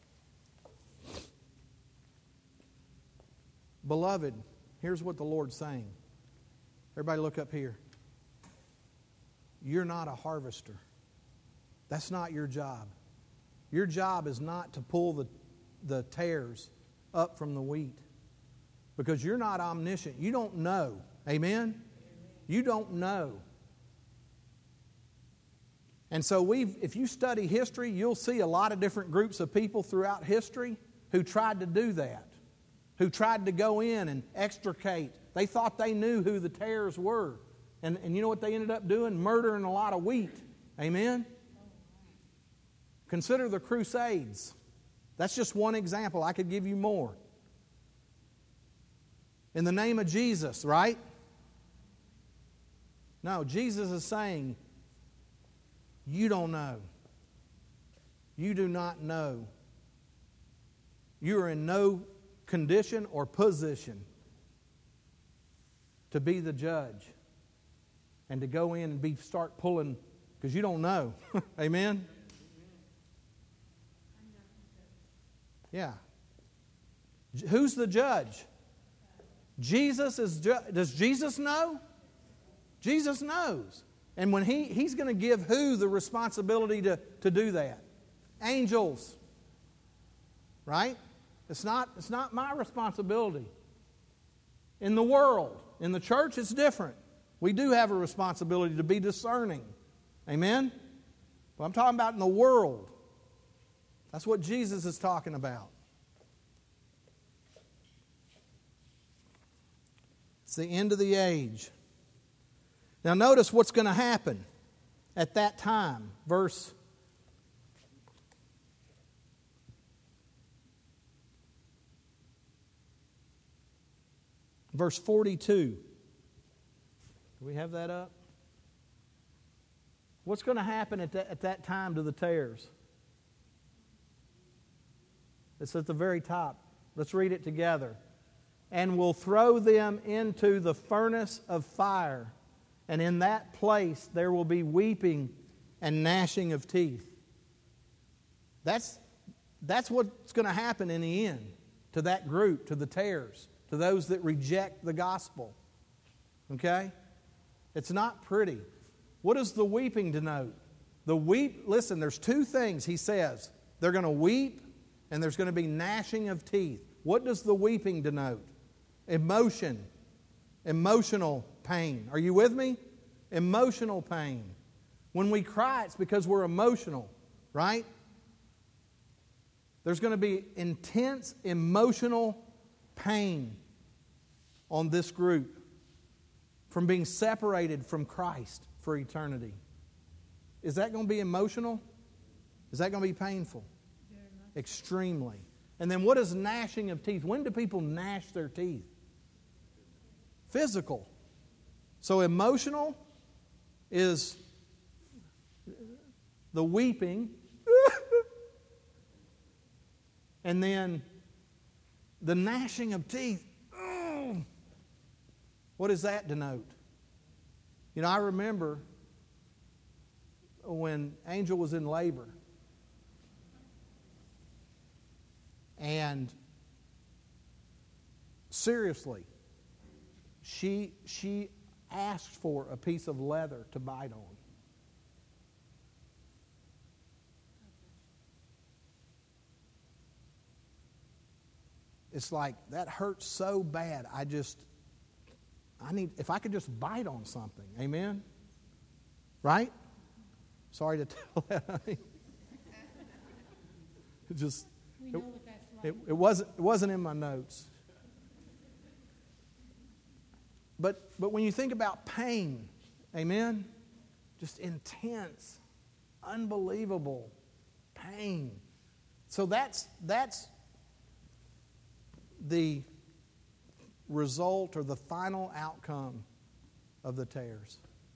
Beloved, here's what the Lord's saying. Everybody look up here. You're not a harvester. That's not your job. Your job is not to pull the, the tares up from the wheat. Because you're not omniscient. You don't know. Amen? You don't know. And so we've, if you study history, you'll see a lot of different groups of people throughout history who tried to do that. Who tried to go in and extricate. They thought they knew who the tares were. And, and you know what they ended up doing? Murdering a lot of wheat. Amen? Consider the Crusades. That's just one example. I could give you more. In the name of Jesus, right? No, Jesus is saying, you don't know. You do not know. You are in no condition or position to be the judge and to go in and be start pulling, because you don't know. Amen? Yeah. Who's the judge? Jesus is. Ju- Does Jesus know? Jesus knows. And when he, He's going to give who the responsibility to, to do that? Angels. Right? It's not, it's not my responsibility. In the world, in the church, it's different. We do have a responsibility to be discerning. Amen? But I'm talking about in the world. That's what Jesus is talking about. It's the end of the age. Now notice what's going to happen at that time. Verse Verse forty-two. Do we have that up? What's going to happen at that, at that time to the tares? It's at the very top. Let's read it together. And will throw them into the furnace of fire. And in that place there will be weeping and gnashing of teeth. That's, that's what's going to happen in the end to that group, to the tares, to those that reject the gospel. Okay? It's not pretty. What does the weeping denote? The weep, listen, there's two things he says. They're going to weep and there's going to be gnashing of teeth. What does the weeping denote? Emotion. Emotional pain. Are you with me? Emotional pain. When we cry, it's because we're emotional, right? There's going to be intense emotional pain on this group from being separated from Christ for eternity. Is that going to be emotional? Is that going to be painful? Extremely. And then what is gnashing of teeth? When do people gnash their teeth? Physical. So emotional is the weeping. And then the gnashing of teeth. What does that denote? You know, I remember when Angel was in labor. And seriously, she, she asked for a piece of leather to bite on. It's like, that hurts so bad, I just, I need, if I could just bite on something. Amen? Right? Sorry to tell that. It just, We it, know what that's like. it, it wasn't, it wasn't in my notes. But, but when you think about pain, amen? Just intense, unbelievable pain. So that's, that's the result or the final outcome of the tares.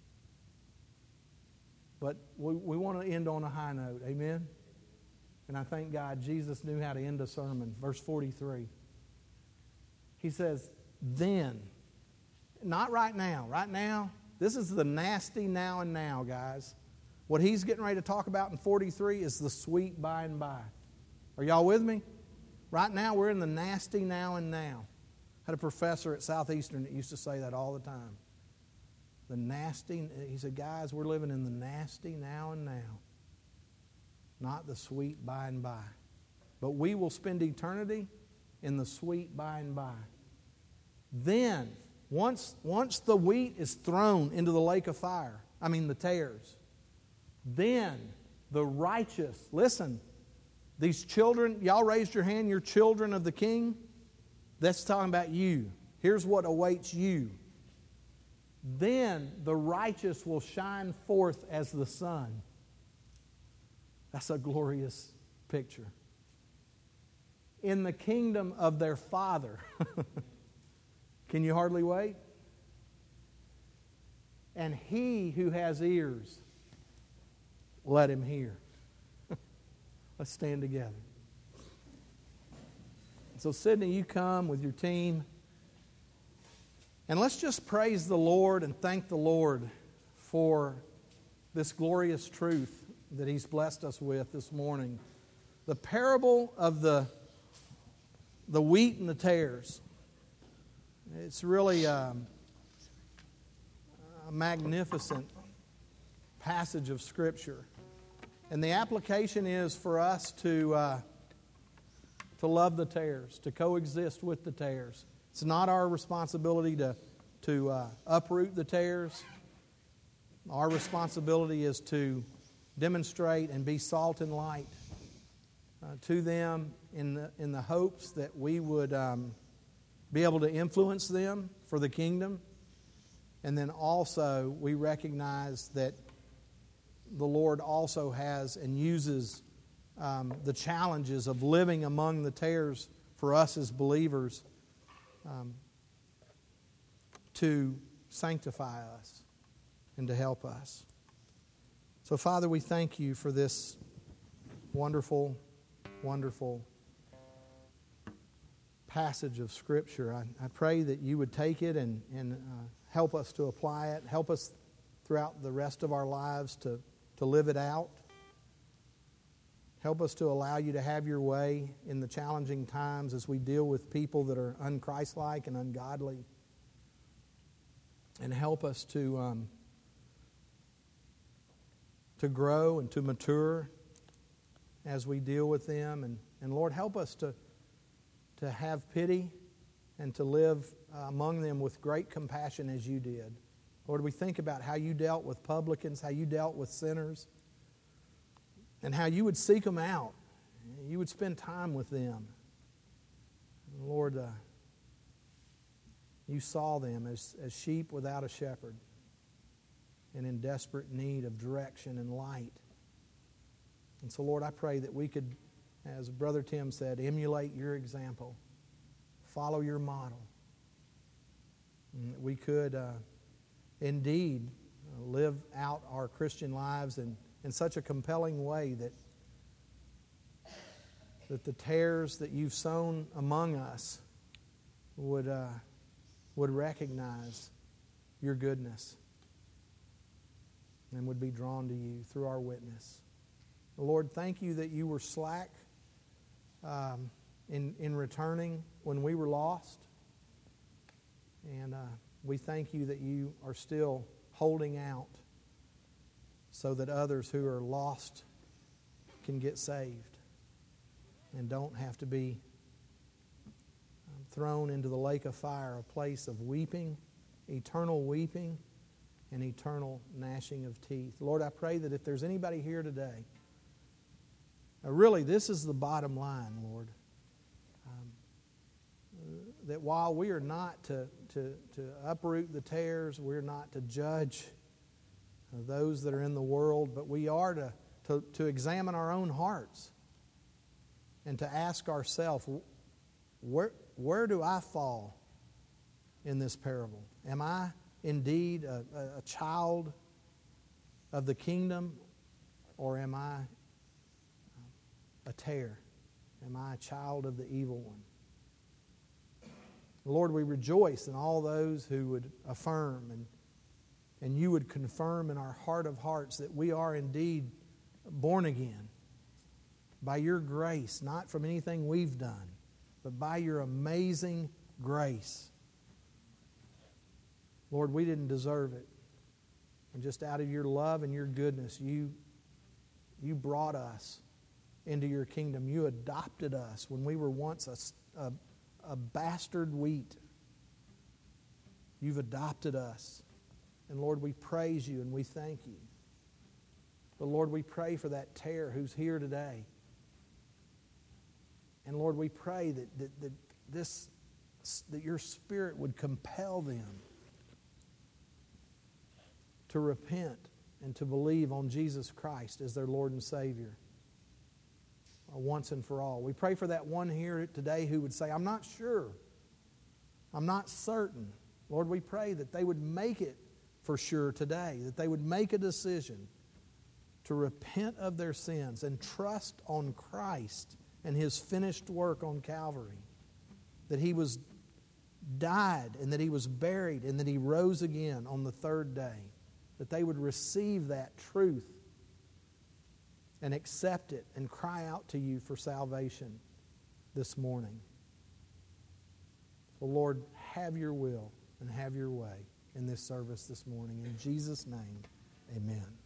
But we, we want to end on a high note. Amen? And I thank God Jesus knew how to end a sermon. Verse forty-three. He says, then, not right now. Right now, this is the nasty now and now, guys. What he's getting ready to talk about in forty-three is the sweet by and by. Are y'all with me? Right now, we're in the nasty now and now. I had a professor at Southeastern that used to say that all the time. The nasty, he said, guys, we're living in the nasty now and now, not the sweet by and by. But we will spend eternity in the sweet by and by. Then, once, once the wheat is thrown into the lake of fire, I mean the tares, then the righteous, listen, these children, y'all raised your hand, you're children of the King. That's talking about you. Here's what awaits you. Then the righteous will shine forth as the sun. That's a glorious picture. In the kingdom of their Father. Can you hardly wait? And he who has ears, let him hear. Let's stand together. So Sydney, you come with your team. And let's just praise the Lord and thank the Lord for this glorious truth that He's blessed us with this morning. The parable of the, the wheat and the tares. It's really um, a magnificent passage of Scripture. And the application is for us to, uh, to love the tares, to coexist with the tares. It's not our responsibility to, to uh, uproot the tares. Our responsibility is to demonstrate and be salt and light uh, to them in the, in the hopes that we would um, be able to influence them for the kingdom. And then also we recognize that the Lord also has and uses um, the challenges of living among the tares for us as believers um, to sanctify us and to help us. So, Father, we thank you for this wonderful, wonderful passage of Scripture. I, I pray that you would take it and, and uh, help us to apply it. Help us throughout the rest of our lives to, to live it out. Help us to allow you to have your way in the challenging times as we deal with people that are unchristlike and ungodly. And help us to, um, to grow and to mature as we deal with them. And, and Lord, help us to, to have pity and to live uh, among them with great compassion as you did. Lord, we think about how you dealt with publicans, how you dealt with sinners, and how you would seek them out. You would spend time with them. And Lord, uh, you saw them as, as sheep without a shepherd and in desperate need of direction and light. And so, Lord, I pray that we could, as Brother Tim said, emulate your example, follow your model, and that we could uh, indeed uh, live out our Christian lives in, in such a compelling way that, that the tares that you've sown among us would, uh, would recognize your goodness and would be drawn to you through our witness. Lord, thank you that you were slack um, in, in returning when we were lost. And uh, we thank you that you are still holding out so that others who are lost can get saved and don't have to be thrown into the lake of fire, a place of weeping, eternal weeping, and eternal gnashing of teeth. Lord, I pray that if there's anybody here today, uh, really this is the bottom line, Lord, um, that while we are not to, to, to uproot the tares, we're not to judge uh, those that are in the world, but we are to, to, to examine our own hearts and to ask ourselves, where, where do I fall in this parable? Am I indeed a, a, a child of the kingdom, or am I a tare? Am I a child of the evil one? Lord, we rejoice in all those who would affirm and, and you would confirm in our heart of hearts that we are indeed born again by your grace, not from anything we've done, but by your amazing grace. Lord, we didn't deserve it. And just out of your love and your goodness, you, you brought us into your kingdom. You adopted us when we were once a, a, a bastard wheat. You've adopted us. And Lord, we praise you and we thank you. But Lord, we pray for that tare who's here today. And Lord, we pray that, that, that, this, that your Spirit would compel them to repent and to believe on Jesus Christ as their Lord and Savior once and for all. We pray for that one here today who would say, I'm not sure. I'm not certain. Lord, we pray that they would make it for sure today, that they would make a decision to repent of their sins and trust on Christ and His finished work on Calvary, that He was died and that He was buried and that He rose again on the third day, that they would receive that truth and accept it and cry out to you for salvation this morning. So Lord, have your will and have your way in this service this morning. In Jesus' name, amen.